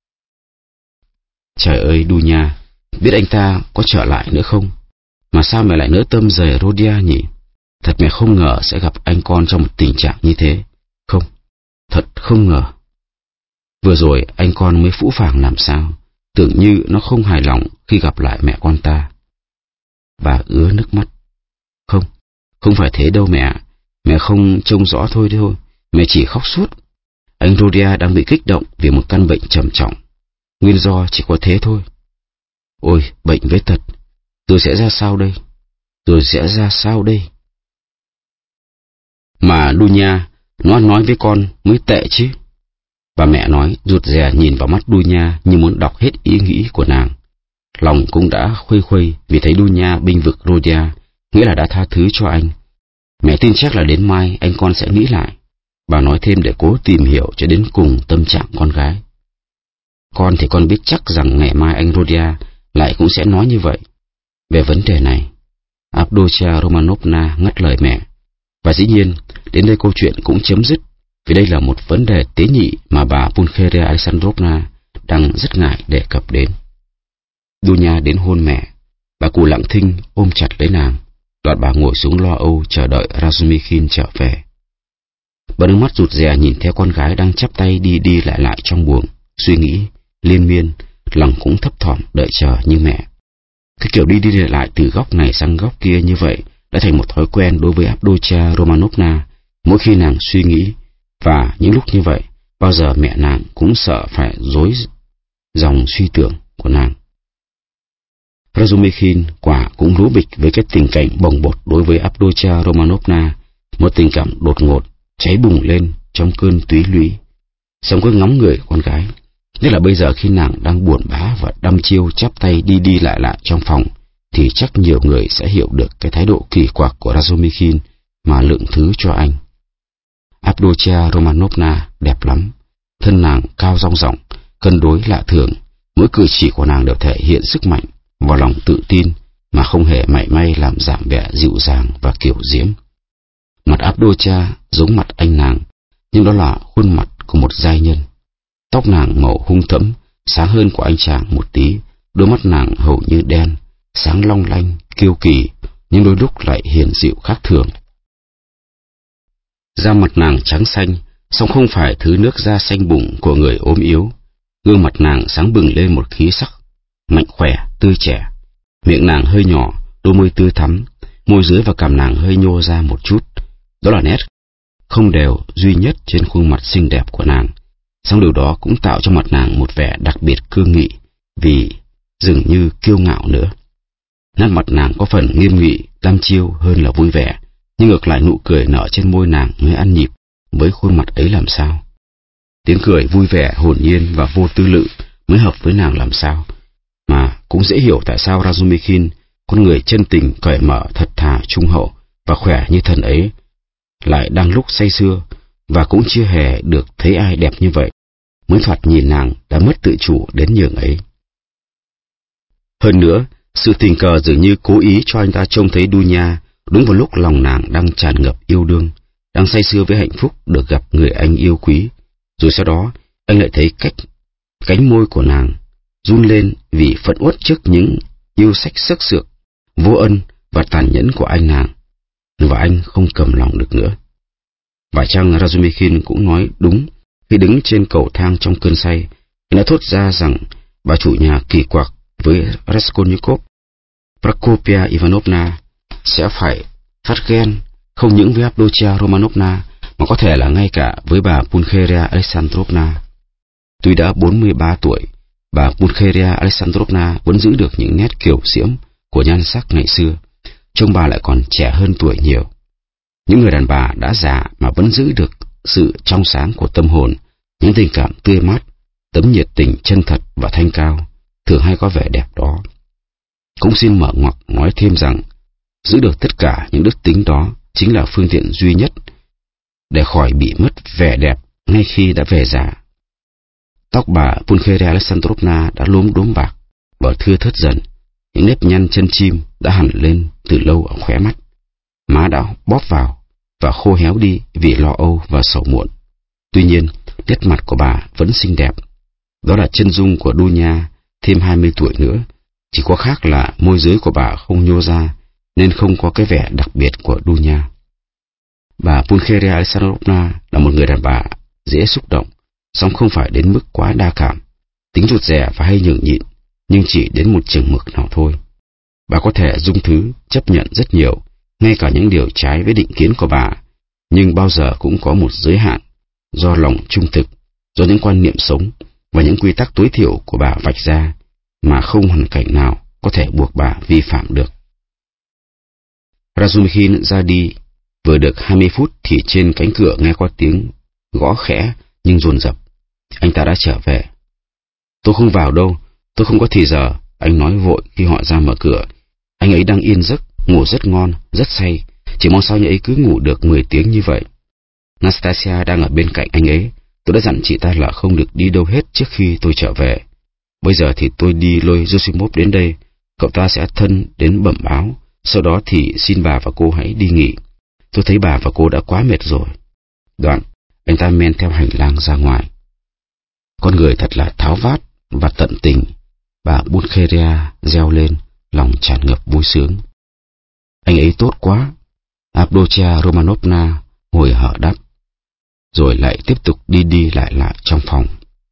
Trời ơi Dunya, biết anh ta có trở lại nữa không? Mà sao mẹ lại nỡ tâm rời Rhodia nhỉ? Thật mẹ không ngờ sẽ gặp anh con trong một tình trạng như thế. Không, thật không ngờ. Vừa rồi anh con mới phũ phàng làm sao, tưởng như nó không hài lòng khi gặp lại mẹ con ta. Bà ứa nước mắt. Không, không phải thế đâu mẹ. Mẹ không trông rõ thôi thôi. Mẹ chỉ khóc suốt. Anh Rhodia đang bị kích động vì một căn bệnh trầm trọng. Nguyên do chỉ có thế thôi. Ôi, bệnh với tật. Rồi sẽ ra sao đây? Rồi sẽ ra sao đây? Mà Dunya, nó nói với con mới tệ chứ. Bà mẹ nói rụt rè nhìn vào mắt Dunya như muốn đọc hết ý nghĩ của nàng. Lòng cũng đã khuây khuây vì thấy Dunya bênh vực Rhodia, nghĩa là đã tha thứ cho anh. Mẹ tin chắc là đến mai anh con sẽ nghĩ lại. Bà nói thêm để cố tìm hiểu cho đến cùng tâm trạng con gái. Con thì con biết chắc rằng ngày mai anh Rhodia lại cũng sẽ nói như vậy. Về vấn đề này, Avdotya Romanovna ngắt lời mẹ. Và dĩ nhiên, đến đây câu chuyện cũng chấm dứt, vì đây là một vấn đề tế nhị mà bà Pulcheria Alexandrovna đang rất ngại đề cập đến. Dunya đến hôn mẹ, bà cụ lặng thinh ôm chặt lấy nàng, đoạn bà ngồi xuống lo âu chờ đợi Razumikhin trở về. Bà nước mắt rụt rè nhìn theo con gái đang chắp tay đi đi lại lại trong buồng, suy nghĩ liên miên, lòng cũng thấp thỏm đợi chờ như mẹ. Cái kiểu đi đi lại lại từ góc này sang góc kia như vậy đã thành một thói quen đối với Avdotya Romanovna mỗi khi nàng suy nghĩ, và những lúc như vậy bao giờ mẹ nàng cũng sợ phải rối dòng suy tưởng của nàng. Razumikhin quả cũng lú bịch với cái tình cảnh bồng bột đối với Avdotya Romanovna, một tình cảm đột ngột cháy bùng lên trong cơn túy lũy. Xong cứ ngắm người con gái, nhất là bây giờ khi nàng đang buồn bã và đăm chiêu chắp tay đi đi lại lại trong phòng, thì chắc nhiều người sẽ hiểu được cái thái độ kỳ quặc của Razumikhin mà lượng thứ cho anh. Avdotya Romanovna đẹp lắm, thân nàng cao rong ròng, cân đối lạ thường, mỗi cử chỉ của nàng đều thể hiện sức mạnh và lòng tự tin mà không hề mảy may làm giảm vẻ dịu dàng và kiều diễm. Mặt Avdotya giống mặt anh nàng, nhưng đó là khuôn mặt của một giai nhân. Tóc nàng màu hung thẫm, sáng hơn của anh chàng một tí, đôi mắt nàng hầu như đen, sáng long lanh, kiêu kỳ, nhưng đôi lúc lại hiền dịu khác thường. Da mặt nàng trắng xanh, song không phải thứ nước da xanh bụng của người ốm yếu. Gương mặt nàng sáng bừng lên một khí sắc, mạnh khỏe, tươi trẻ. Miệng nàng hơi nhỏ, đôi môi tươi thắm, môi dưới và cằm nàng hơi nhô ra một chút. Đó là nét không đều duy nhất trên khuôn mặt xinh đẹp của nàng. Song điều đó cũng tạo cho mặt nàng một vẻ đặc biệt cương nghị, vì dường như kiêu ngạo nữa. Nét mặt nàng có phần nghiêm nghị, đăm chiêu hơn là vui vẻ, nhưng ngược lại nụ cười nở trên môi nàng mới ăn nhịp với khuôn mặt ấy làm sao. Tiếng cười vui vẻ, hồn nhiên và vô tư lự mới hợp với nàng làm sao. Mà cũng dễ hiểu tại sao Razumikhin, con người chân tình, cởi mở, thật thà, trung hậu và khỏe như thần ấy, lại đang lúc say sưa và cũng chưa hề được thấy ai đẹp như vậy, mới thoạt nhìn nàng đã mất tự chủ đến nhường ấy. Hơn nữa, sự tình cờ dường như cố ý cho anh ta trông thấy Dunya đúng vào lúc lòng nàng đang tràn ngập yêu đương, đang say sưa với hạnh phúc được gặp người anh yêu quý. Rồi sau đó, anh lại thấy cánh môi của nàng run lên vì phẫn uất trước những yêu sách sắc sược, vô ân và tàn nhẫn của anh nàng, và anh không cầm lòng được nữa. Và chăng Razumikhin cũng nói đúng khi đứng trên cầu thang trong cơn say, anh đã thốt ra rằng bà chủ nhà kỳ quặc với Raskolnikov, Prokopia Ivanovna sẽ phải phát ghen không những với Avdotya Romanovna mà có thể là ngay cả với bà Pulcheria Alexandrovna. Tuy đã 43 tuổi, bà Pulcheria Alexandrovna vẫn giữ được những nét kiều diễm của nhan sắc ngày xưa, trông bà lại còn trẻ hơn tuổi nhiều. Những người đàn bà đã già mà vẫn giữ được sự trong sáng của tâm hồn, những tình cảm tươi mát, tấm nhiệt tình chân thật và thanh cao, thường hay có vẻ đẹp đó. Cũng xin mở ngoặc nói thêm rằng, Giữ được tất cả những đức tính đó chính là phương tiện duy nhất để khỏi bị mất vẻ đẹp ngay khi đã về già. Tóc bà Pulcheria Alexandrovna đã lốm đốm bạc và thưa thớt dần, những nếp nhăn chân chim đã hẳn lên từ lâu ở khóe mắt. Má đã bóp vào và khô héo đi vì lo âu và sầu muộn. Tuy nhiên, nét mặt của bà vẫn xinh đẹp. Đó là chân dung của Dunya thêm 20 tuổi nữa, chỉ có khác là môi dưới của bà không nhô ra nên không có cái vẻ đặc biệt của Dunya. Bà Pulcheria Alexandrovna là một người đàn bà dễ xúc động, song không phải đến mức quá đa cảm, tính rụt rè và hay nhường nhịn, nhưng chỉ đến một chừng mực nào thôi. Bà có thể dung thứ, chấp nhận rất nhiều, ngay cả những điều trái với định kiến của bà, nhưng bao giờ cũng có một giới hạn, do lòng trung thực, do những quan niệm sống và những quy tắc tối thiểu của bà vạch ra, mà không hoàn cảnh nào có thể buộc bà vi phạm được. Razumikhin ra đi, vừa được 20 phút thì trên cánh cửa nghe có tiếng gõ khẽ nhưng dồn dập. Anh ta đã trở về. Tôi không vào đâu, tôi không có thì giờ, anh nói vội khi họ ra mở cửa. Anh ấy đang yên giấc, ngủ rất ngon, rất say, chỉ mong sao anh ấy cứ ngủ được 10 tiếng như vậy. Nastasia đang ở bên cạnh anh ấy, tôi đã dặn chị ta là không được đi đâu hết trước khi tôi trở về. Bây giờ thì tôi đi lôi Zosimov đến đây, cậu ta sẽ thân đến bẩm báo, sau đó thì xin bà và cô hãy đi nghỉ. Tôi thấy bà và cô đã quá mệt rồi. Đoạn, anh ta men theo hành lang ra ngoài. Con người thật là tháo vát và tận tình, bà Pulcheria reo lên, lòng tràn ngập vui sướng. Anh ấy tốt quá, Avdotia Romanovna hồi hở đáp, rồi lại tiếp tục đi lại trong phòng.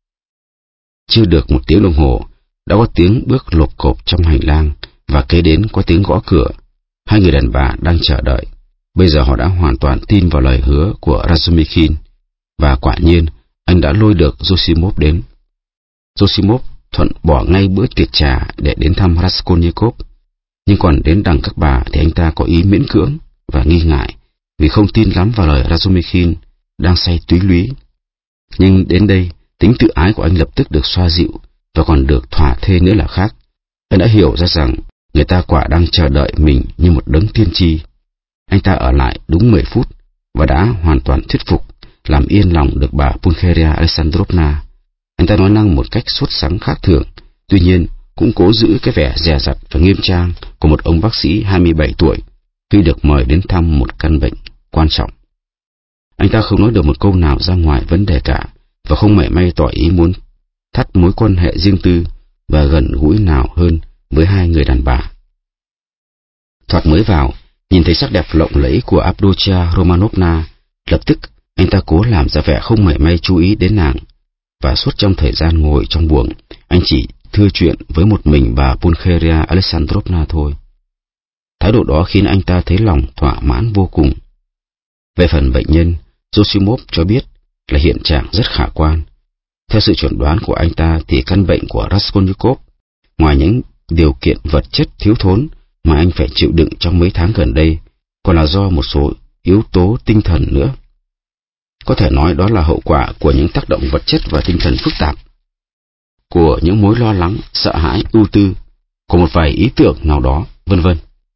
Chưa được một tiếng đồng hồ, đã có tiếng bước lộp cộp trong hành lang, và kế đến có tiếng gõ cửa. Hai người đàn bà đang chờ đợi. Bây giờ họ đã hoàn toàn tin vào lời hứa của Razumikhin, và quả nhiên anh đã lôi được Zosimov đến. Zosimov thuận bỏ ngay bữa tiệc trà để đến thăm Raskolnikov, nhưng còn đến đằng các bà thì anh ta có ý miễn cưỡng và nghi ngại vì không tin lắm vào lời Razumikhin đang say túy lúy. Nhưng đến đây, tính tự ái của anh lập tức được xoa dịu và còn được thỏa thê nữa là khác. Anh đã hiểu ra rằng người ta quả đang chờ đợi mình như một đấng tiên tri. Anh ta ở lại đúng 10 phút và đã hoàn toàn thuyết phục, làm yên lòng được bà Pulcheria Alexandrovna. Anh ta nói năng một cách sốt sắng khác thường, tuy nhiên cũng cố giữ cái vẻ dè dặt và nghiêm trang của một ông bác sĩ 27 tuổi khi được mời đến thăm một căn bệnh quan trọng. Anh ta không nói được một câu nào ra ngoài vấn đề cả, và không mảy may tỏ ý muốn thắt mối quan hệ riêng tư và gần gũi nào hơn với hai người đàn bà. Thoạt mới vào, nhìn thấy sắc đẹp lộng lẫy của Avdotia Romanovna, lập tức anh ta cố làm ra vẻ không mảy may chú ý đến nàng, và suốt trong thời gian ngồi trong buồng, anh chỉ thưa chuyện với một mình bà Pulcheria Alexandrovna thôi. Thái độ đó khiến anh ta thấy lòng thỏa mãn vô cùng. Về phần bệnh nhân, Zosimov cho biết là hiện trạng rất khả quan. Theo sự chuẩn đoán của anh ta thì căn bệnh của Raskolnikov, ngoài những điều kiện vật chất thiếu thốn mà anh phải chịu đựng trong mấy tháng gần đây, còn là do một số yếu tố tinh thần nữa. Có thể nói đó là hậu quả của những tác động vật chất và tinh thần phức tạp, của những mối lo lắng, sợ hãi, ưu tư, của một vài ý tưởng nào đó, vân vân.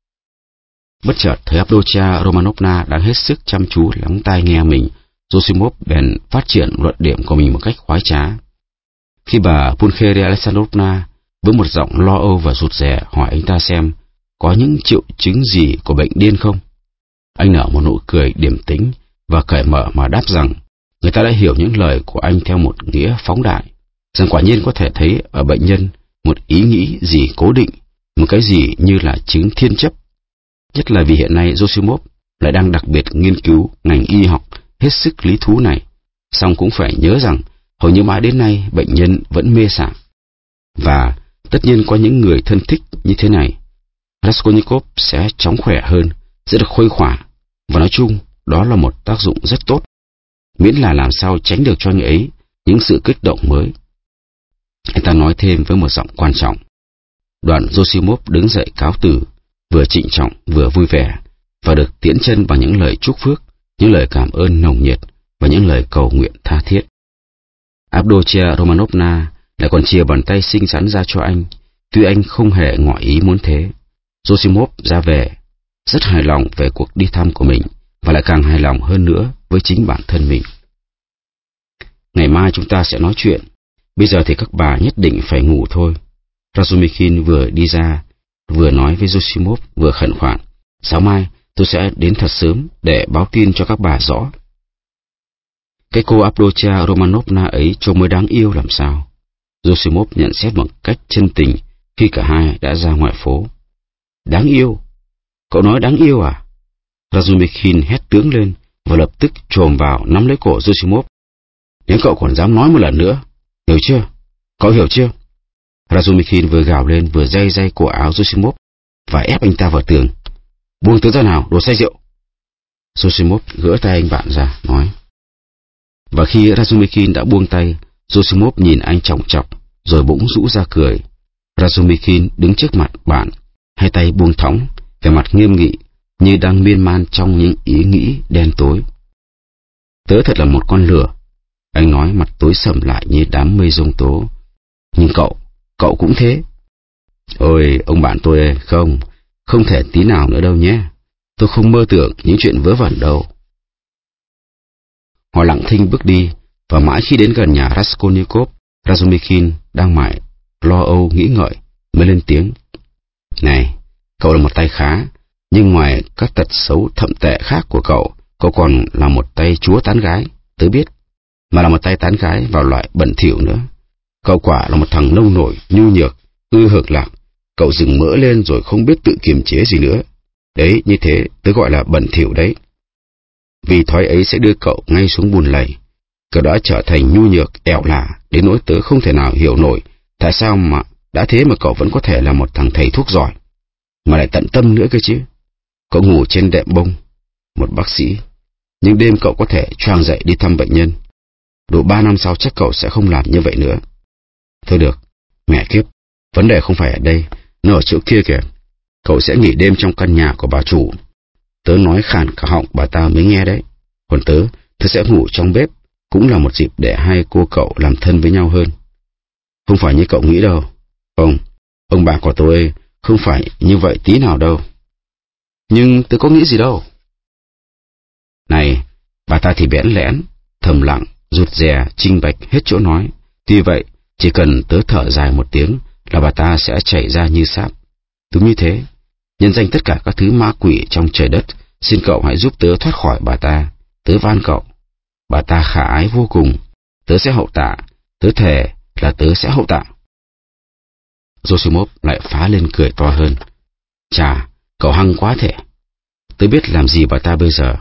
Bất chợt thấy Avdotia Romanovna đang hết sức chăm chú lắng tai nghe mình, Zosimov bèn phát triển luận điểm của mình một cách khoái trá. Khi bà Pulcheria Alexandrovna với một giọng lo âu và rụt rè hỏi anh ta xem có những triệu chứng gì của bệnh điên không, anh nở một nụ cười điềm tĩnh và cởi mở mà đáp rằng người ta đã hiểu những lời của anh theo một nghĩa phóng đại, rằng quả nhiên có thể thấy ở bệnh nhân một ý nghĩ gì cố định, một cái gì như là chứng thiên chấp. Nhất là vì hiện nay Zosimov lại đang đặc biệt nghiên cứu ngành y học hết sức lý thú này, song cũng phải nhớ rằng hầu như mãi đến nay bệnh nhân vẫn mê sảng. Và tất nhiên có những người thân thích như thế này, Raskolnikov sẽ chóng khỏe hơn, sẽ được khuây khỏa, và nói chung đó là một tác dụng rất tốt, miễn là làm sao tránh được cho anh ấy những sự kích động mới. Anh ta nói thêm với một giọng quan trọng. Đoạn Zosimov đứng dậy cáo từ, vừa trịnh trọng vừa vui vẻ, và được tiễn chân bằng những lời chúc phước, những lời cảm ơn nồng nhiệt và những lời cầu nguyện tha thiết. Avdotia Romanovna lại còn chia bàn tay xinh xắn ra cho anh, tuy anh không hề ngỏ ý muốn thế. Zosimov ra về, rất hài lòng về cuộc đi thăm của mình, và lại càng hài lòng hơn nữa với chính bản thân mình. Ngày mai chúng ta sẽ nói chuyện. Bây giờ thì các bà nhất định phải ngủ thôi. Razumikhin vừa đi ra, vừa nói với Zosimov, vừa khẩn khoản. Sáng mai tôi sẽ đến thật sớm để báo tin cho các bà rõ. Cái cô Avdotya Romanovna ấy trông mới đáng yêu làm sao. Zosimov nhận xét một cách chân tình khi cả hai đã ra ngoài phố. Đáng yêu? Cậu nói đáng yêu à? Razumikhin hét tướng lên và lập tức chồm vào nắm lấy cổ Zosimov. Nếu cậu còn dám nói một lần nữa, hiểu chưa? Cậu hiểu chưa? Razumikhin vừa gào lên vừa day cổ áo Zosimov và ép anh ta vào tường. Buông tớ ra nào, đồ say rượu! Zosimov gỡ tay anh bạn ra, nói. Và khi Razumikhin đã buông tay, Zosimov nhìn anh chòng chọc, rồi bỗng rũ ra cười. Razumikhin đứng trước mặt bạn, hai tay buông thõng, vẻ mặt nghiêm nghị, như đang miên man trong những ý nghĩ đen tối. Tớ thật là một con lừa, anh nói, mặt tối sầm lại như đám mây giông tố. Nhưng cậu cũng thế. Ôi, ông bạn tôi ơi, không thể tí nào nữa đâu nhé. Tôi không mơ tưởng những chuyện vớ vẩn đâu. Họ lặng thinh bước đi, và mãi khi đến gần nhà Raskolnikov, Razumikhin đang mải lo âu nghĩ ngợi mới lên tiếng. Này, cậu là một tay khá, nhưng ngoài các tật xấu thậm tệ khác của cậu còn là một tay chúa tán gái, tớ biết, mà là một tay tán gái vào loại bẩn thỉu nữa. Cậu quả là một thằng nông nổi, nhu nhược, ưa hưởng lạc. Cậu dừng mỡ lên rồi không biết tự kiềm chế gì nữa. Đấy, như thế tớ gọi là bẩn thỉu đấy. Vì thói ấy sẽ đưa cậu ngay xuống bùn lầy. Cậu đã trở thành nhu nhược, ẻo lả, đến nỗi tớ không thể nào hiểu nổi tại sao mà đã thế mà cậu vẫn có thể là một thằng thầy thuốc giỏi, mà lại tận tâm nữa cơ chứ. Cậu ngủ trên đệm bông, một bác sĩ, nhưng đêm cậu có thể choàng dậy đi thăm bệnh nhân. Độ 3 năm sau chắc cậu sẽ không làm như vậy nữa. Thôi được, mẹ kiếp, vấn đề không phải ở đây, nó ở chỗ kia kìa. Cậu sẽ nghỉ đêm trong căn nhà của bà chủ. Tớ nói khàn cả họng bà ta mới nghe đấy. Còn tớ sẽ ngủ trong bếp, cũng là một dịp để hai cô cậu làm thân với nhau hơn. Không phải như cậu nghĩ đâu. Không, ông bà của tôi không phải như vậy tí nào đâu. Nhưng tớ có nghĩ gì đâu. Này, bà ta thì bẽn lẽn, thầm lặng, rụt rè, chinh bạch hết chỗ nói. Tuy vậy, chỉ cần tớ thở dài một tiếng là bà ta sẽ chảy ra như sáp. Đúng như thế, nhân danh tất cả các thứ ma quỷ trong trời đất, xin cậu hãy giúp tớ thoát khỏi bà ta. Tớ van cậu. Bà ta khả ái vô cùng. Tớ sẽ hậu tạ. Tớ thề là tớ sẽ hậu tạ. Zosimov lại phá lên cười to hơn. Chà, cậu hăng quá thể. Tớ biết làm gì bà ta bây giờ.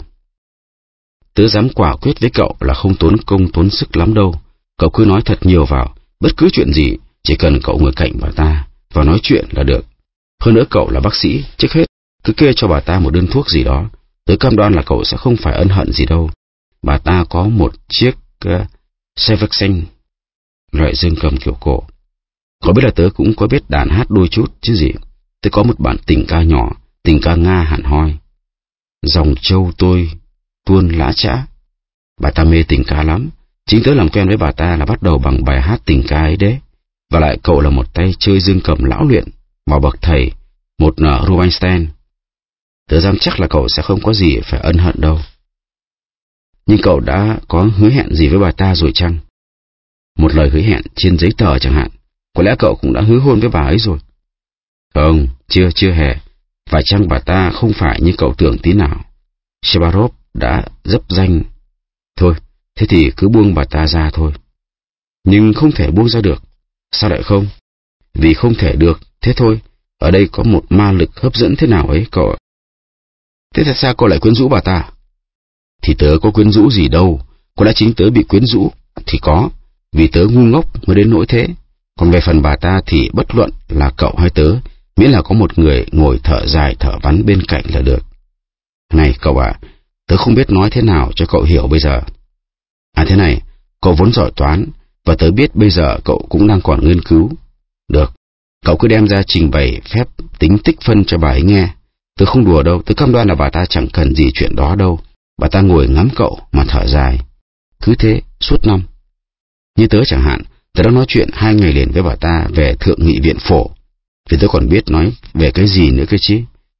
Tớ dám quả quyết với cậu là không tốn công tốn sức lắm đâu. Cậu cứ nói thật nhiều vào, bất cứ chuyện gì, chỉ cần cậu ngồi cạnh bà ta và nói chuyện là được. Hơn nữa cậu là bác sĩ, trước hết cứ kê cho bà ta một đơn thuốc gì đó. Tớ cam đoan là cậu sẽ không phải ân hận gì đâu. Bà ta có một chiếc Sevexen, loại dương cầm kiểu cổ. Có biết là tớ cũng có biết đàn hát đôi chút chứ gì. Tớ có một bản tình ca nhỏ, tình ca Nga hẳn hoi. Dòng châu tôi tuôn lã chã. Bà ta mê tình ca lắm. Chính tớ làm quen với bà ta là bắt đầu bằng bài hát tình ca ấy đấy. Và lại cậu là một tay chơi dương cầm lão luyện, vào bậc thầy, một Rubinstein. Tớ dám chắc là cậu sẽ không có gì phải ân hận đâu. Nhưng cậu đã có hứa hẹn gì với bà ta rồi chăng? Một lời hứa hẹn trên giấy tờ chẳng hạn. Có lẽ cậu cũng đã hứa hôn với bà ấy rồi. Không, chưa hề. Phải chăng bà ta không phải như cậu tưởng tí nào? Shebarov đã dấp danh. Thôi, thế thì cứ buông bà ta ra thôi. Nhưng không thể buông ra được. Sao lại không? Vì không thể được, thế thôi. Ở đây có một ma lực hấp dẫn thế nào ấy cậu. Thế tại sao cậu lại quyến rũ bà ta? Thì tớ có quyến rũ gì đâu. Có lẽ chính tớ bị quyến rũ thì có, vì tớ ngu ngốc mới đến nỗi thế. Còn về phần bà ta thì bất luận là cậu hay tớ, miễn là có một người ngồi thở dài thở vắn bên cạnh là được. Này cậu ạ, tớ không biết nói thế nào cho cậu hiểu bây giờ. À thế này, cậu vốn giỏi toán, và tớ biết bây giờ cậu cũng đang còn nghiên cứu. Được, cậu cứ đem ra trình bày phép tính tích phân cho bà ấy nghe. Tớ không đùa đâu, tớ cam đoan là bà ta chẳng cần gì chuyện đó đâu. Bà ta ngồi ngắm cậu mà thở dài. Cứ thế, suốt năm. Như tớ chẳng hạn, tớ đã nói chuyện 2 ngày liền với bà ta về thượng nghị viện phổ. Vì tớ còn biết nói về cái gì nữa cơ chứ.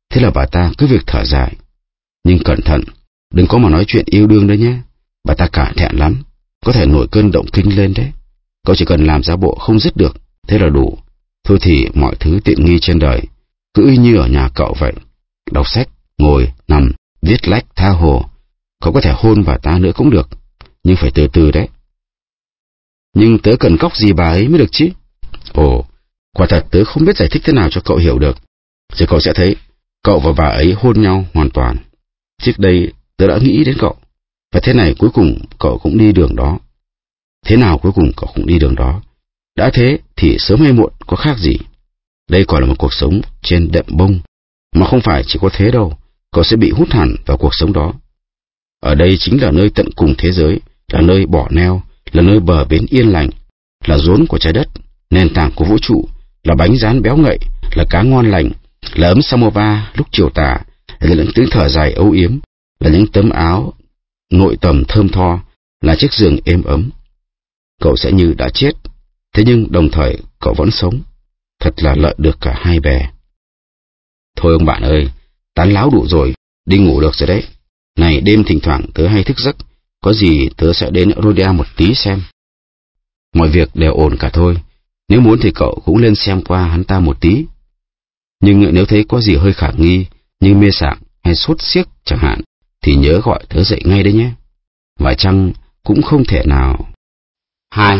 Thế là bà ta cứ việc thở dài. Nhưng cẩn thận, đừng có mà nói chuyện yêu đương đấy nhé. Bà ta cả thẹn lắm, có thể nổi cơn động kinh lên đấy. Cậu chỉ cần làm giả bộ không dứt được, thế là đủ. Thôi thì mọi thứ tiện nghi trên đời, cứ y như ở nhà cậu vậy. Đọc sách, ngồi, nằm, viết lách, tha hồ. Cậu có thể hôn bà ta nữa cũng được, nhưng phải từ từ đấy. Nhưng tớ cần cóc gì bà ấy mới được chứ? Ồ, quả thật tớ không biết giải thích thế nào cho cậu hiểu được. Rồi cậu sẽ thấy, cậu và bà ấy hôn nhau hoàn toàn. Trước đây tớ đã nghĩ đến cậu, và thế này cuối cùng cậu cũng đi đường đó. Thế nào cuối cùng cậu cũng đi đường đó. Đã thế thì sớm hay muộn có khác gì. Đây còn là một cuộc sống trên đệm bông, mà không phải chỉ có thế đâu, cậu sẽ bị hút hẳn vào cuộc sống đó. Ở đây chính là nơi tận cùng thế giới, là nơi bỏ neo, là nơi bờ bến yên lành, là rốn của trái đất, nền tảng của vũ trụ, là bánh rán béo ngậy, là cá ngon lành, là ấm samovar lúc chiều tà, là những tiếng thở dài âu yếm, là những tấm áo nội tầm thơm tho, là chiếc giường êm ấm. Cậu sẽ như đã chết, thế nhưng đồng thời cậu vẫn sống. Thật là lợi được cả hai bè. Thôi ông bạn ơi, tán láo đủ rồi, đi ngủ được rồi đấy. Này, đêm thỉnh thoảng tớ hay thức giấc, có gì tớ sẽ đến Rhodia một tí xem. Mọi việc đều ổn cả thôi, nếu muốn thì cậu cũng lên xem qua hắn ta một tí. Nhưng nếu thấy có gì hơi khả nghi, như mê sảng hay sốt xiếc chẳng hạn, thì nhớ gọi tớ dậy ngay đấy nhé. Phải chăng cũng không thể nào. 2.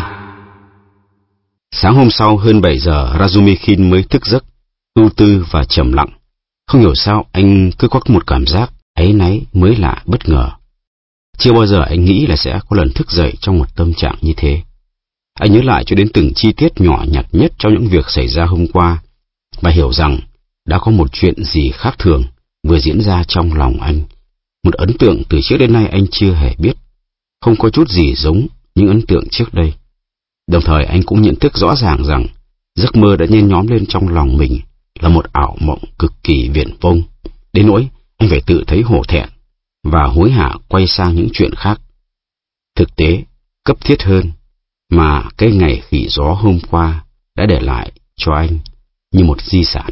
Sáng hôm sau hơn 7 giờ, Razumikhin mới thức giấc, ưu tư và trầm lặng. Không hiểu sao anh cứ có một cảm giác áy náy mới lạ bất ngờ. Chưa bao giờ anh nghĩ là sẽ có lần thức dậy trong một tâm trạng như thế. Anh nhớ lại cho đến từng chi tiết nhỏ nhặt nhất trong những việc xảy ra hôm qua, và hiểu rằng đã có một chuyện gì khác thường vừa diễn ra trong lòng anh. Một ấn tượng từ trước đến nay anh chưa hề biết, không có chút gì giống những ấn tượng trước đây. Đồng thời anh cũng nhận thức rõ ràng rằng giấc mơ đã nhen nhóm lên trong lòng mình là một ảo mộng cực kỳ viển vông, đến nỗi anh phải tự thấy hổ thẹn và hối hả quay sang những chuyện khác. Thực tế, cấp thiết hơn, mà cái ngày khỉ gió hôm qua đã để lại cho anh như một di sản.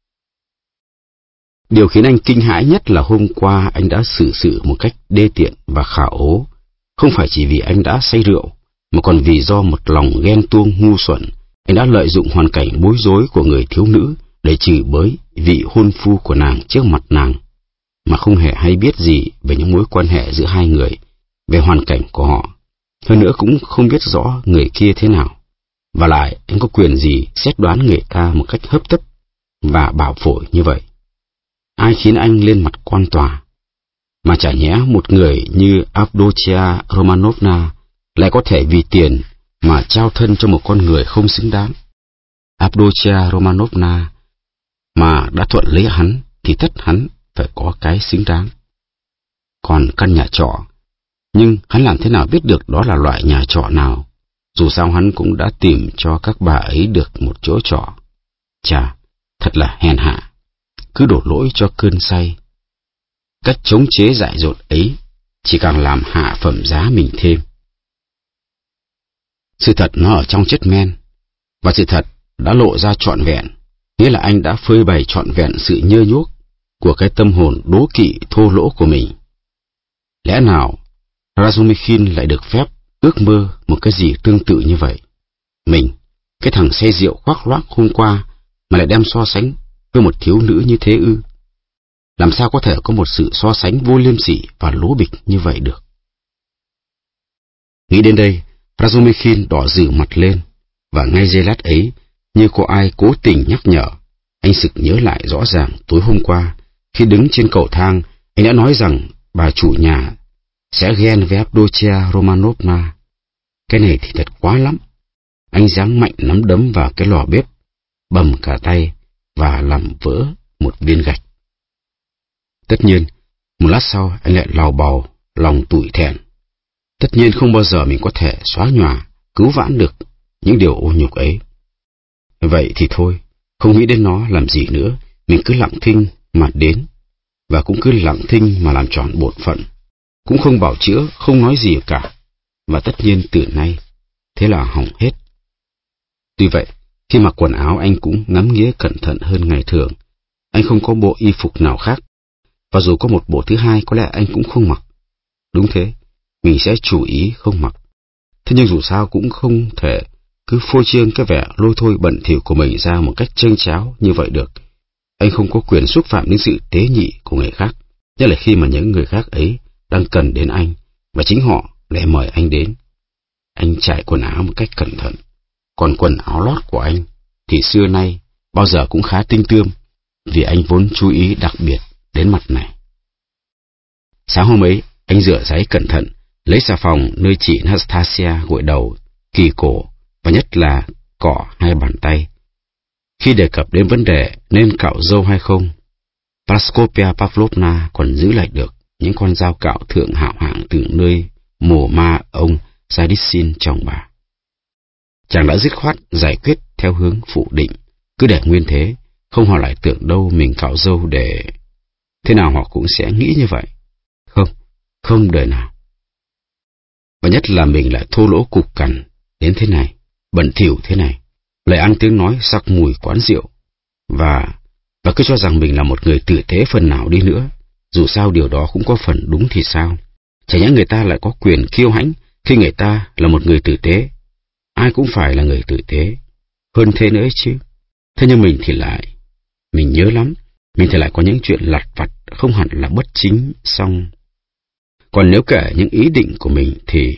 Điều khiến anh kinh hãi nhất là hôm qua anh đã xử sự một cách đê tiện và khả ố, không phải chỉ vì anh đã say rượu, mà còn vì do một lòng ghen tuông ngu xuẩn, anh đã lợi dụng hoàn cảnh bối rối của người thiếu nữ để chửi bới vị hôn phu của nàng trước mặt nàng, mà không hề hay biết gì về những mối quan hệ giữa hai người, về hoàn cảnh của họ. Hơn nữa cũng không biết rõ người kia thế nào. Và lại anh có quyền gì xét đoán người ta một cách hấp tấp và bảo phổi như vậy? Ai khiến anh lên mặt quan tòa? Mà chả nhẽ một người như Avdotia Romanovna lại có thể vì tiền mà trao thân cho một con người không xứng đáng. Avdotia Romanovna mà đã thuận lấy hắn thì tất hắn phải có cái xứng đáng. Còn căn nhà trọ, nhưng hắn làm thế nào biết được đó là loại nhà trọ nào? Dù sao hắn cũng đã tìm cho các bà ấy được một chỗ trọ. Chà, thật là hèn hạ, cứ đổ lỗi cho cơn say. Cách chống chế dại dột ấy chỉ càng làm hạ phẩm giá mình thêm. Sự thật nó ở trong chất men, và sự thật đã lộ ra trọn vẹn, nghĩa là anh đã phơi bày trọn vẹn sự nhơ nhuốc của cái tâm hồn đố kỵ thô lỗ của mình. Lẽ nào Razumikhin lại được phép ước mơ một cái gì tương tự như vậy? Mình, cái thằng say rượu khoác loác hôm qua, mà lại đem so sánh với một thiếu nữ như thế ư? Làm sao có thể có một sự so sánh vô liêm sỉ và lố bịch như vậy được? Nghĩ đến đây, Razumikhin đỏ rừ mặt lên, và ngay giây lát ấy, như có ai cố tình nhắc nhở, anh sực nhớ lại rõ ràng tối hôm qua, khi đứng trên cầu thang, anh đã nói rằng bà chủ nhà sẽ ghen với Avdotia Romanovna. Cái này thì thật quá lắm. Anh giáng mạnh nắm đấm vào cái lò bếp, bầm cả tay và làm vỡ một viên gạch. Tất nhiên, một lát sau anh lại lào bào lòng tủi thẹn. Tất nhiên không bao giờ mình có thể xóa nhòa, cứu vãn được những điều ô nhục ấy. Vậy thì thôi, không nghĩ đến nó làm gì nữa, mình cứ lặng thinh mà đến, và cũng cứ lặng thinh mà làm tròn bổn phận. Cũng không bảo chữa, không nói gì cả. Và tất nhiên từ nay, thế là hỏng hết. Tuy vậy, khi mặc quần áo anh cũng ngắm nghía cẩn thận hơn ngày thường. Anh không có bộ y phục nào khác. Và dù có một bộ thứ hai có lẽ anh cũng không mặc. Đúng thế, mình sẽ chú ý không mặc. Thế nhưng dù sao cũng không thể cứ phô trương cái vẻ lôi thôi bẩn thỉu của mình ra một cách chênh cháo như vậy được. Anh không có quyền xúc phạm đến sự tế nhị của người khác, nhất là khi mà những người khác ấy đang cần đến anh, và chính họ lại mời anh đến. Anh trải quần áo một cách cẩn thận, còn quần áo lót của anh thì xưa nay bao giờ cũng khá tinh tươm, vì anh vốn chú ý đặc biệt đến mặt này. Sáng hôm ấy, anh rửa ráy cẩn thận, lấy xà phòng nơi chị Nastasia gội đầu, kỳ cổ và nhất là cọ hai bàn tay. Khi đề cập đến vấn đề nên cạo râu hay không, Praskovia Pavlovna còn giữ lại được những con dao cạo thượng hảo hạng từ nơi mồ ma ông Zadishin chồng bà. Chàng đã dứt khoát giải quyết theo hướng phủ định, cứ để nguyên thế, không họ lại tưởng đâu mình cạo râu để... Thế nào họ cũng sẽ nghĩ như vậy. Không đời nào. Và nhất là mình lại thô lỗ cục cằn đến thế này, bẩn thỉu thế này, lại ăn tiếng nói sặc mùi quán rượu, và cứ cho rằng mình là một người tử tế phần nào đi nữa, dù sao điều đó cũng có phần đúng thì sao. Chả nhẽ người ta lại có quyền kiêu hãnh khi người ta là một người tử tế. Ai cũng phải là người tử tế, hơn thế nữa chứ. Thế nhưng mình thì lại, mình nhớ lắm, mình thì lại có những chuyện lặt vặt không hẳn là bất chính song. Còn nếu kể những ý định của mình thì...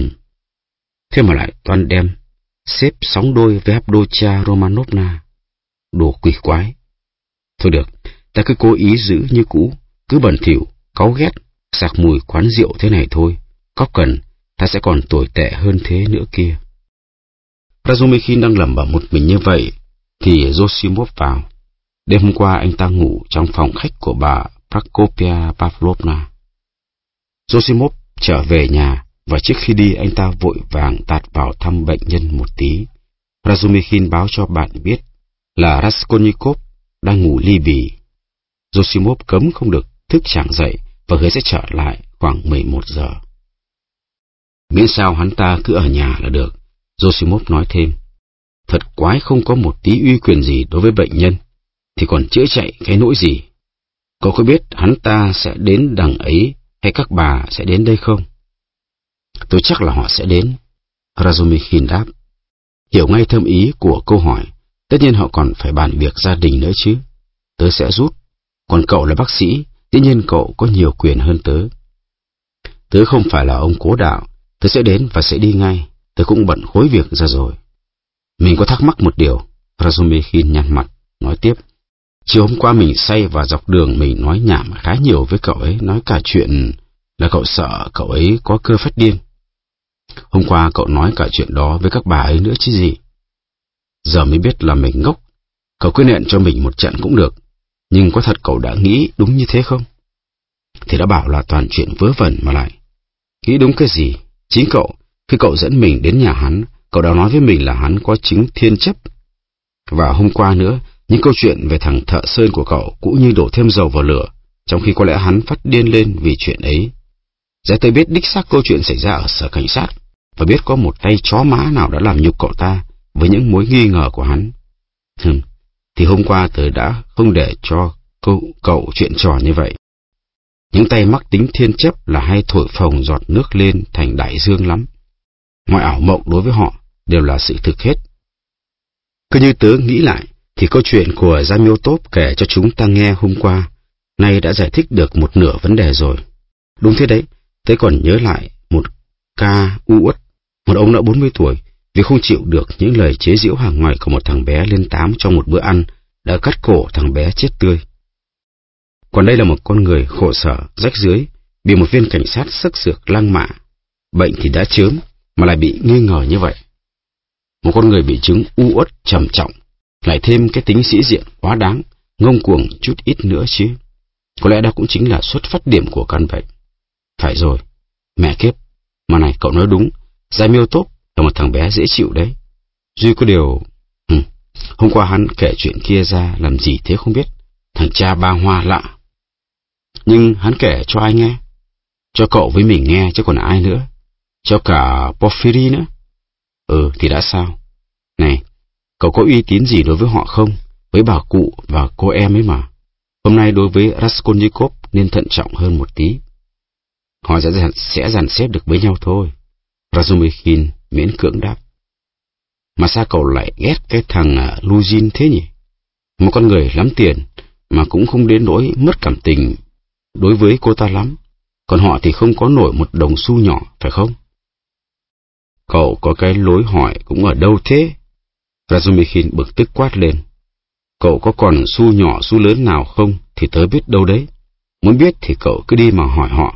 Thế mà lại toan đem xếp sóng đôi với Avdotya Romanovna. Đồ quỷ quái. Thôi được, ta cứ cố ý giữ như cũ, cứ bẩn thỉu, cáu ghét, sặc mùi quán rượu thế này thôi. Có cần, ta sẽ còn tồi tệ hơn thế nữa kia. Razumikhin đang lẩm bẩm một mình như vậy, thì Zosimov vào. Đêm hôm qua anh ta ngủ trong phòng khách của bà Praskovia Pavlovna. Zosimov trở về nhà, và trước khi đi anh ta vội vàng tạt vào thăm bệnh nhân một tí. Razumikhin báo cho bạn biết là Raskolnikov đang ngủ ly bì. Zosimov cấm không được thức chàng dậy và hứa sẽ trở lại khoảng 11 giờ. Miễn sao hắn ta cứ ở nhà là được, Zosimov nói thêm. Thật quái không có một tí uy quyền gì đối với bệnh nhân, thì còn chữa chạy cái nỗi gì. Cậu có biết hắn ta sẽ đến đằng ấy hay các bà sẽ đến đây không? Tôi chắc là họ sẽ đến, Razumikhin đáp. Hiểu ngay thâm ý của câu hỏi, tất nhiên họ còn phải bàn việc gia đình nữa chứ. Tớ sẽ rút, còn cậu là bác sĩ, dĩ nhiên cậu có nhiều quyền hơn tớ. Tớ không phải là ông cố đạo, tớ sẽ đến và sẽ đi ngay, tớ cũng bận khối việc ra rồi. Mình có thắc mắc một điều, Razumikhin nhăn mặt, nói tiếp. Chiều hôm qua mình say và dọc đường mình nói nhảm khá nhiều với cậu ấy, nói cả chuyện là cậu sợ cậu ấy có cơ phát điên. Hôm qua cậu nói cả chuyện đó với các bà ấy nữa chứ gì. Giờ mới biết là mình ngốc, cậu cứ nện cho mình một trận cũng được, nhưng có thật cậu đã nghĩ đúng như thế không? Thì đã bảo là toàn chuyện vớ vẩn mà lại. Nghĩ đúng cái gì? Chính cậu, khi cậu dẫn mình đến nhà hắn, cậu đã nói với mình là hắn có chứng thiên chấp. Và hôm qua nữa, những câu chuyện về thằng thợ sơn của cậu cũng như đổ thêm dầu vào lửa, trong khi có lẽ hắn phát điên lên vì chuyện ấy. Giờ tôi biết đích xác câu chuyện xảy ra ở sở cảnh sát, và biết có một tay chó má nào đã làm nhục cậu ta với những mối nghi ngờ của hắn. Thì hôm qua tớ đã không để cho cậu chuyện trò như vậy. Những tay mắc tính thiên chấp là hay thổi phồng giọt nước lên thành đại dương lắm. Mọi ảo mộng đối với họ đều là sự thực hết. Cứ như tớ nghĩ lại, thì câu chuyện của Zamiotov kể cho chúng ta nghe hôm qua, nay đã giải thích được một nửa vấn đề rồi. Đúng thế đấy, tớ còn nhớ lại một ca uất, một ông đã 40 tuổi, vì không chịu được những lời chế giễu hàng ngày của một thằng bé lên 8 trong một bữa ăn, đã cắt cổ thằng bé chết tươi. Còn đây là một con người khổ sở, rách rưới, bị một viên cảnh sát sắc sược lăng mạ. Bệnh thì đã chớm, mà lại bị nghi ngờ như vậy. Một con người bị chứng uất trầm trọng, lại thêm cái tính sĩ diện quá đáng, ngông cuồng chút ít nữa chứ. Có lẽ đó cũng chính là xuất phát điểm của căn bệnh. Phải rồi, mẹ kiếp, mà này cậu nói đúng, Zamiotov là một thằng bé dễ chịu đấy. Duy có điều... Hôm qua hắn kể chuyện kia ra làm gì thế không biết, thằng cha ba hoa lạ. Nhưng hắn kể cho ai nghe? Cho cậu với mình nghe chứ còn ai nữa. Cho cả Porfiry nữa. Thì đã sao? Này, cậu có uy tín gì đối với họ không? Với bà cụ và cô em ấy mà. Hôm nay đối với Raskolnikov nên thận trọng hơn một tí. Họ sẽ dàn xếp được với nhau thôi. Razumikhin miễn cưỡng đáp. Mà sao cậu lại ghét cái thằng Luzhin thế nhỉ? Một con người lắm tiền mà cũng không đến nỗi mất cảm tình đối với cô ta lắm. Còn họ thì không có nổi một đồng xu nhỏ, phải không? Cậu có cái lối hỏi cũng ở đâu thế? Razumikhin bực tức quát lên. Cậu có còn xu nhỏ xu lớn nào không thì tớ biết đâu đấy. Muốn biết thì cậu cứ đi mà hỏi họ.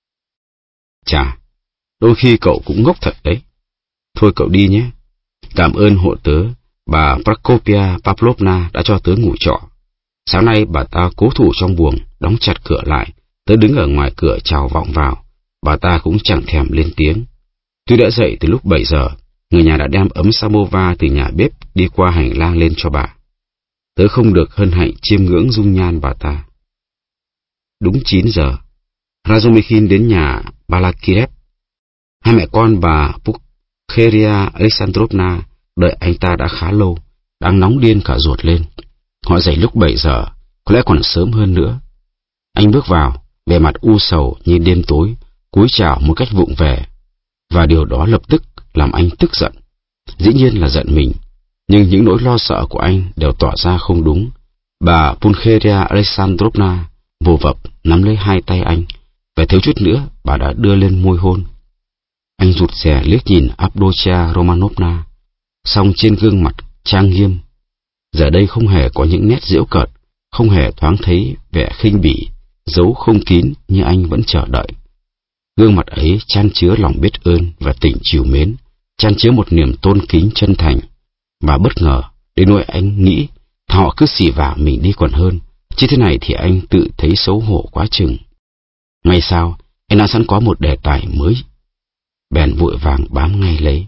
Chà, đôi khi cậu cũng ngốc thật đấy. Thôi cậu đi nhé. Cảm ơn hộ tớ, bà Prokopia Pavlovna đã cho tớ ngủ trọ. Sáng nay bà ta cố thủ trong buồng, đóng chặt cửa lại. Tớ đứng ở ngoài cửa chào vọng vào. Bà ta cũng chẳng thèm lên tiếng. Tôi đã dậy từ lúc 7 giờ. Người nhà đã đem ấm samovar từ nhà bếp đi qua hành lang lên cho bà. Tớ không được hân hạnh chiêm ngưỡng dung nhan bà ta. Đúng 9 giờ, Razumikhin đến nhà Balakirev. Hai mẹ con bà Pulcheria Alexandrovna đợi anh ta đã khá lâu, đang nóng điên cả ruột lên. Họ dậy lúc 7 giờ, có lẽ còn sớm hơn nữa. Anh bước vào, vẻ mặt u sầu như đêm tối, cúi chào một cách vụng về. Và điều đó lập tức làm anh tức giận. Dĩ nhiên là giận mình, nhưng những nỗi lo sợ của anh đều tỏ ra không đúng. Bà Pulcheria Alexandrovna vồ vập nắm lấy hai tay anh, và thiếu chút nữa bà đã đưa lên môi hôn. Anh rụt rè liếc nhìn Avdotya Romanovna, song trên gương mặt trang nghiêm giờ đây không hề có những nét giễu cợt, không hề thoáng thấy vẻ khinh bỉ, giấu không kín như anh vẫn chờ đợi. Gương mặt ấy chan chứa lòng biết ơn và tình trìu mến, chan chứa một niềm tôn kính chân thành. Mà bất ngờ, đến nỗi anh nghĩ họ cứ xỉ vả mình đi còn hơn, chứ thế này thì anh tự thấy xấu hổ quá chừng. Ngay sau, anh đã sẵn có một đề tài mới, bèn vội vàng bám ngay lấy.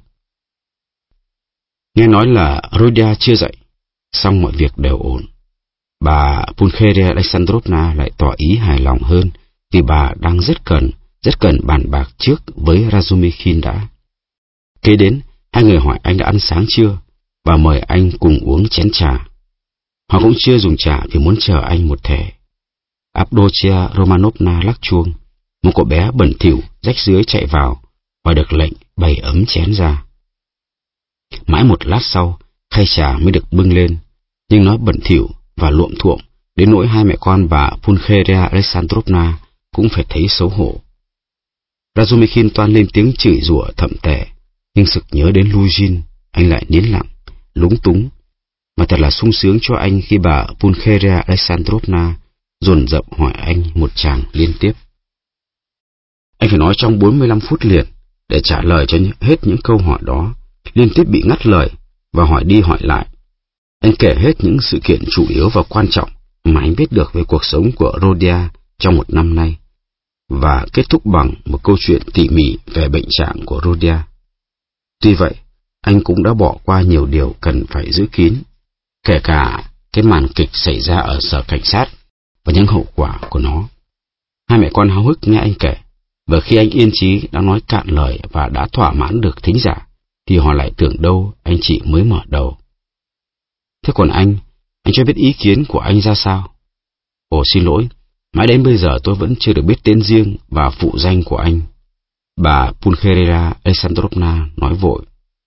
Nghe nói là Rodia chưa dậy, xong mọi việc đều ổn. Bà Pulcheria Alexandrovna lại tỏ ý hài lòng hơn, vì bà đang rất cần bàn bạc trước với Razumikhin đã. Kế đến, hai người hỏi anh đã ăn sáng chưa, và mời anh cùng uống chén trà. Họ cũng chưa dùng trà vì muốn chờ anh một thể. Avdotya Romanovna lắc chuông, một cậu bé bẩn thỉu rách rưới chạy vào và được lệnh bày ấm chén ra. Mãi một lát sau, khay trà mới được bưng lên, nhưng nó bẩn thỉu và luộm thuộm đến nỗi hai mẹ con bà Pulcheria Alexandrovna cũng phải thấy xấu hổ. Razumikhin toan lên tiếng chửi rủa thậm tệ, nhưng sực nhớ đến Luzhin, anh lại nín lặng, lúng túng. Mà thật là sung sướng cho anh khi bà Pulcheria Alexandrovna dồn dập hỏi anh một tràng liên tiếp. Anh phải nói trong 45 phút liền để trả lời cho hết những câu hỏi đó, liên tiếp bị ngắt lời và hỏi đi hỏi lại. Anh kể hết những sự kiện chủ yếu và quan trọng mà anh biết được về cuộc sống của Rodia trong một năm nay, và kết thúc bằng một câu chuyện tỉ mỉ về bệnh trạng của Rodia. Tuy vậy, anh cũng đã bỏ qua nhiều điều cần phải giữ kín, kể cả cái màn kịch xảy ra ở sở cảnh sát và những hậu quả của nó. Hai mẹ con háo hức nghe anh kể, và khi anh yên chí đã nói cạn lời và đã thỏa mãn được thính giả, thì họ lại tưởng đâu anh chỉ mới mở đầu. Thế còn anh cho biết ý kiến của anh ra sao? Ồ xin lỗi, mãi đến bây giờ tôi vẫn chưa được biết tên riêng và phụ danh của anh. Bà Pulcheria Alexandrovna nói vội.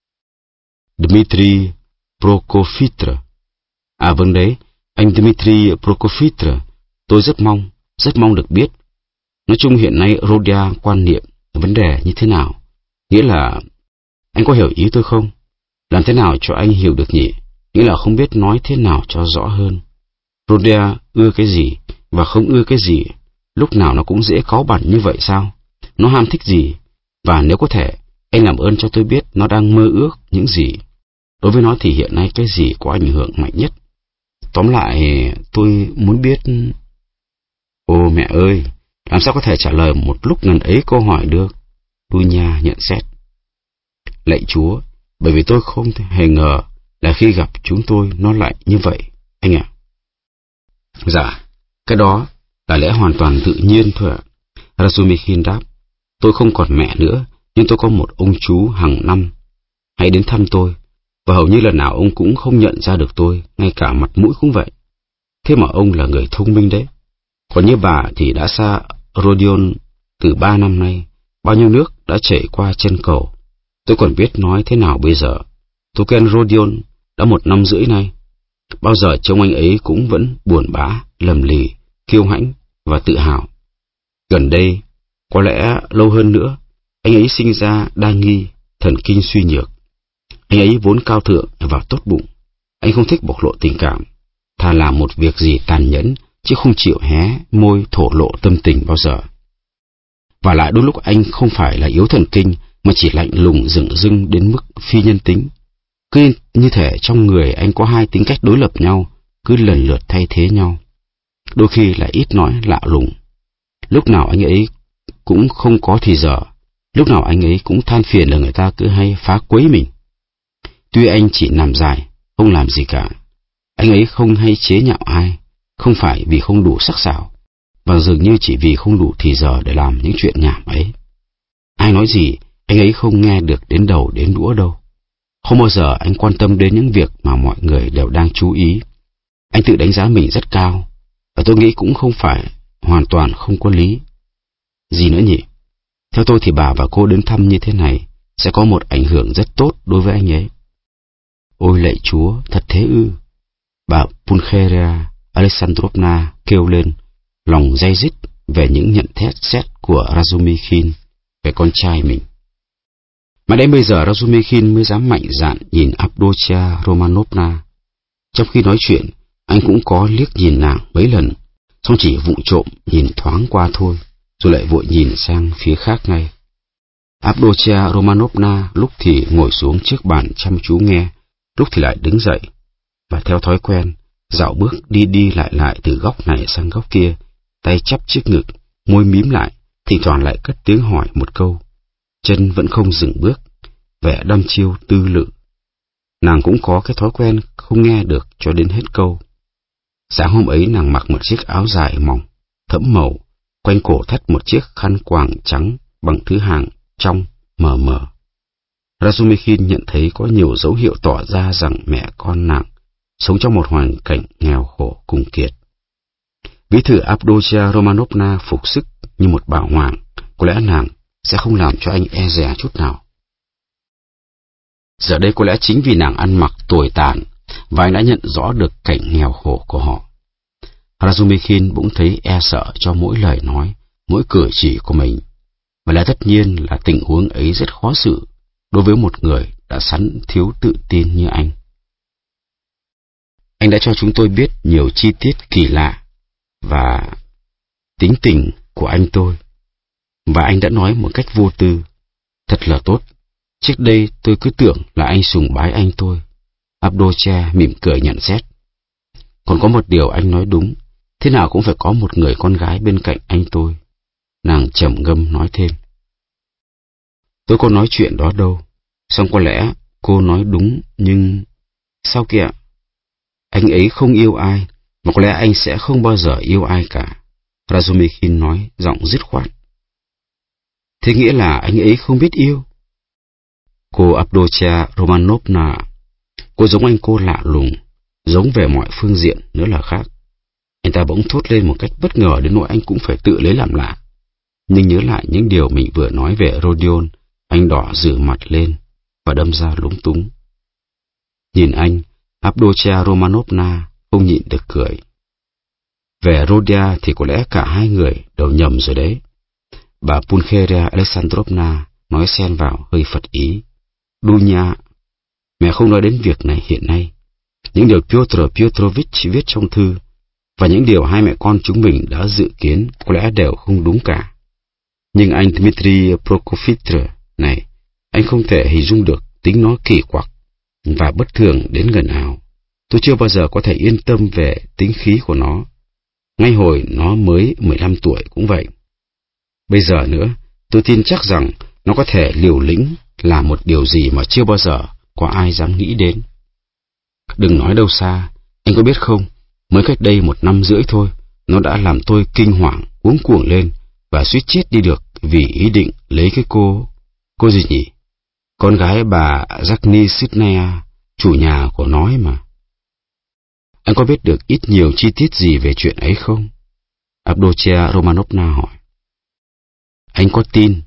Dmitry Prokofiev. À vâng đấy, anh Dmitry Prokofiev, tôi rất mong được biết. Nói chung hiện nay Rodia quan niệm vấn đề như thế nào? Nghĩa là, anh có hiểu ý tôi không? Làm thế nào cho anh hiểu được nhỉ? Nghĩa là không biết nói thế nào cho rõ hơn. Rodia ưa cái gì và không ưa cái gì, lúc nào nó cũng dễ cáu bẳn như vậy sao? Nó ham thích gì? Và nếu có thể, anh làm ơn cho tôi biết nó đang mơ ước những gì. Đối với nó thì hiện nay cái gì có ảnh hưởng mạnh nhất? Tóm lại, tôi muốn biết... Ô mẹ ơi, làm sao có thể trả lời một lúc ngần ấy câu hỏi được? Dunya nhận xét. Lạy Chúa, bởi vì tôi không hề ngờ là khi gặp chúng tôi nó lại như vậy, anh ạ. Dạ, cái đó là lẽ hoàn toàn tự nhiên thôi ạ. Razumikhin đáp. Tôi không còn mẹ nữa, nhưng tôi có một ông chú hàng năm hãy đến thăm tôi, và hầu như lần nào ông cũng không nhận ra được tôi, ngay cả mặt mũi cũng vậy. Thế mà ông là người thông minh đấy. Còn như bà thì đã xa Rodion từ 3 năm nay. Bao nhiêu nước đã chảy qua chân cầu. Tôi còn biết nói thế nào bây giờ. Tôi quen Rodion đã 1 năm rưỡi nay. Bao giờ trông anh ấy cũng vẫn buồn bã, lầm lì, kiêu hãnh và tự hào. Gần đây, có lẽ lâu hơn nữa, anh ấy sinh ra đa nghi, thần kinh suy nhược. Anh ấy vốn cao thượng và tốt bụng. Anh không thích bộc lộ tình cảm, thà làm một việc gì tàn nhẫn, chứ không chịu hé môi thổ lộ tâm tình bao giờ. Và lại đôi lúc anh không phải là yếu thần kinh, mà chỉ lạnh lùng dửng dưng đến mức phi nhân tính. Cứ như thể trong người anh có 2 tính cách đối lập nhau, cứ lần lượt thay thế nhau. Đôi khi là ít nói lạ lùng. Lúc nào anh ấy cũng không có thì giờ, lúc nào anh ấy cũng than phiền là người ta cứ hay phá quấy mình. Tuy anh chỉ nằm dài, không làm gì cả, anh ấy không hay chế nhạo ai, không phải vì không đủ sắc sảo, và dường như chỉ vì không đủ thì giờ để làm những chuyện nhảm ấy. Ai nói gì, anh ấy không nghe được đến đầu đến đũa đâu. Không bao giờ anh quan tâm đến những việc mà mọi người đều đang chú ý. Anh tự đánh giá mình rất cao, và tôi nghĩ cũng không phải hoàn toàn không có lý. Gì nữa nhỉ? Theo tôi thì bà và cô đến thăm như thế này sẽ có một ảnh hưởng rất tốt đối với anh ấy. Ôi lạy Chúa, thật thế ư? Bà Pulcheria Alexandrovna kêu lên, lòng day dứt về những nhận xét của Razumikhin về con trai mình. Mà đến bây giờ Razumikhin mới dám mạnh dạn nhìn Avdotia Romanovna. Trong khi nói chuyện, anh cũng có liếc nhìn nàng mấy lần, xong chỉ vụng trộm nhìn thoáng qua thôi, rồi lại vội nhìn sang phía khác ngay. Avdotia Romanovna lúc thì ngồi xuống trước bàn chăm chú nghe, lúc thì lại đứng dậy, và theo thói quen, dạo bước đi đi lại từ góc này sang góc kia, tay chắp trước ngực, môi mím lại, thỉnh thoảng lại cất tiếng hỏi một câu. Chân vẫn không dừng bước, vẻ đăm chiêu tư lự. Nàng cũng có cái thói quen không nghe được cho đến hết câu. Sáng hôm ấy nàng mặc một chiếc áo dài mỏng, thẫm màu, quanh cổ thắt một chiếc khăn quàng trắng bằng thứ hàng trong mờ mờ. Razumikhin nhận thấy có nhiều dấu hiệu tỏ ra rằng mẹ con nàng sống trong một hoàn cảnh nghèo khổ cùng kiệt. Ví thử Avdotia Romanovna phục sức như một bảo hoàng, có lẽ nàng sẽ không làm cho anh e dè chút nào. Giờ đây có lẽ chính vì nàng ăn mặc tồi tàn, và anh đã nhận rõ được cảnh nghèo khổ của họ. Razumikhin bỗng thấy e sợ cho mỗi lời nói, mỗi cử chỉ của mình. Và lẽ tất nhiên là tình huống ấy rất khó xử đối với một người đã sẵn thiếu tự tin như anh. Anh đã cho chúng tôi biết nhiều chi tiết kỳ lạ và tính tình của anh tôi, và anh đã nói một cách vô tư. Thật là tốt. Trước đây tôi cứ tưởng là anh sùng bái anh tôi. Avdotia mỉm cười nhận xét. Còn có một điều anh nói đúng, thế nào cũng phải có một người con gái bên cạnh anh tôi. Nàng trầm ngâm nói thêm. Tôi có nói chuyện đó đâu, song có lẽ cô nói đúng, nhưng... Sao kìa? Anh ấy không yêu ai, mà có lẽ anh sẽ không bao giờ yêu ai cả. Razumikhin nói giọng dứt khoát. Thế nghĩa là anh ấy không biết yêu? Cô Avdotia Romanovna, cô giống anh cô lạ lùng, giống về mọi phương diện nữa là khác. Anh ta bỗng thốt lên một cách bất ngờ đến nỗi anh cũng phải tự lấy làm lạ. Nhưng nhớ lại những điều mình vừa nói về Rodion, anh đỏ rử mặt lên và đâm ra lúng túng. Nhìn anh, Avdotia Romanovna không nhịn được cười. Về Rodia thì có lẽ cả hai người đều nhầm rồi đấy. Bà Pulcheria Alexandrovna nói xen vào hơi phật ý. Dunya, mẹ không nói đến việc này hiện nay. Những điều Pyotr Pyotrovich viết trong thư và những điều hai mẹ con chúng mình đã dự kiến có lẽ đều không đúng cả. Nhưng anh Dmitry Prokofiev này, anh không thể hình dung được tính nó kỳ quặc và bất thường đến gần nào. Tôi chưa bao giờ có thể yên tâm về tính khí của nó. Ngay hồi nó mới 15 tuổi cũng vậy. Bây giờ nữa, tôi tin chắc rằng nó có thể liều lĩnh làm một điều gì mà chưa bao giờ có ai dám nghĩ đến. Đừng nói đâu xa, anh có biết không, mới cách đây 1 năm rưỡi thôi, nó đã làm tôi kinh hoàng, cuống cuồng lên và suýt chết đi được vì ý định lấy cái cô gì nhỉ? Con gái bà Zakny Sitnaya, chủ nhà của nó ấy mà. Anh có biết được ít nhiều chi tiết gì về chuyện ấy không? Avdotya Romanovna hỏi. Anh có tin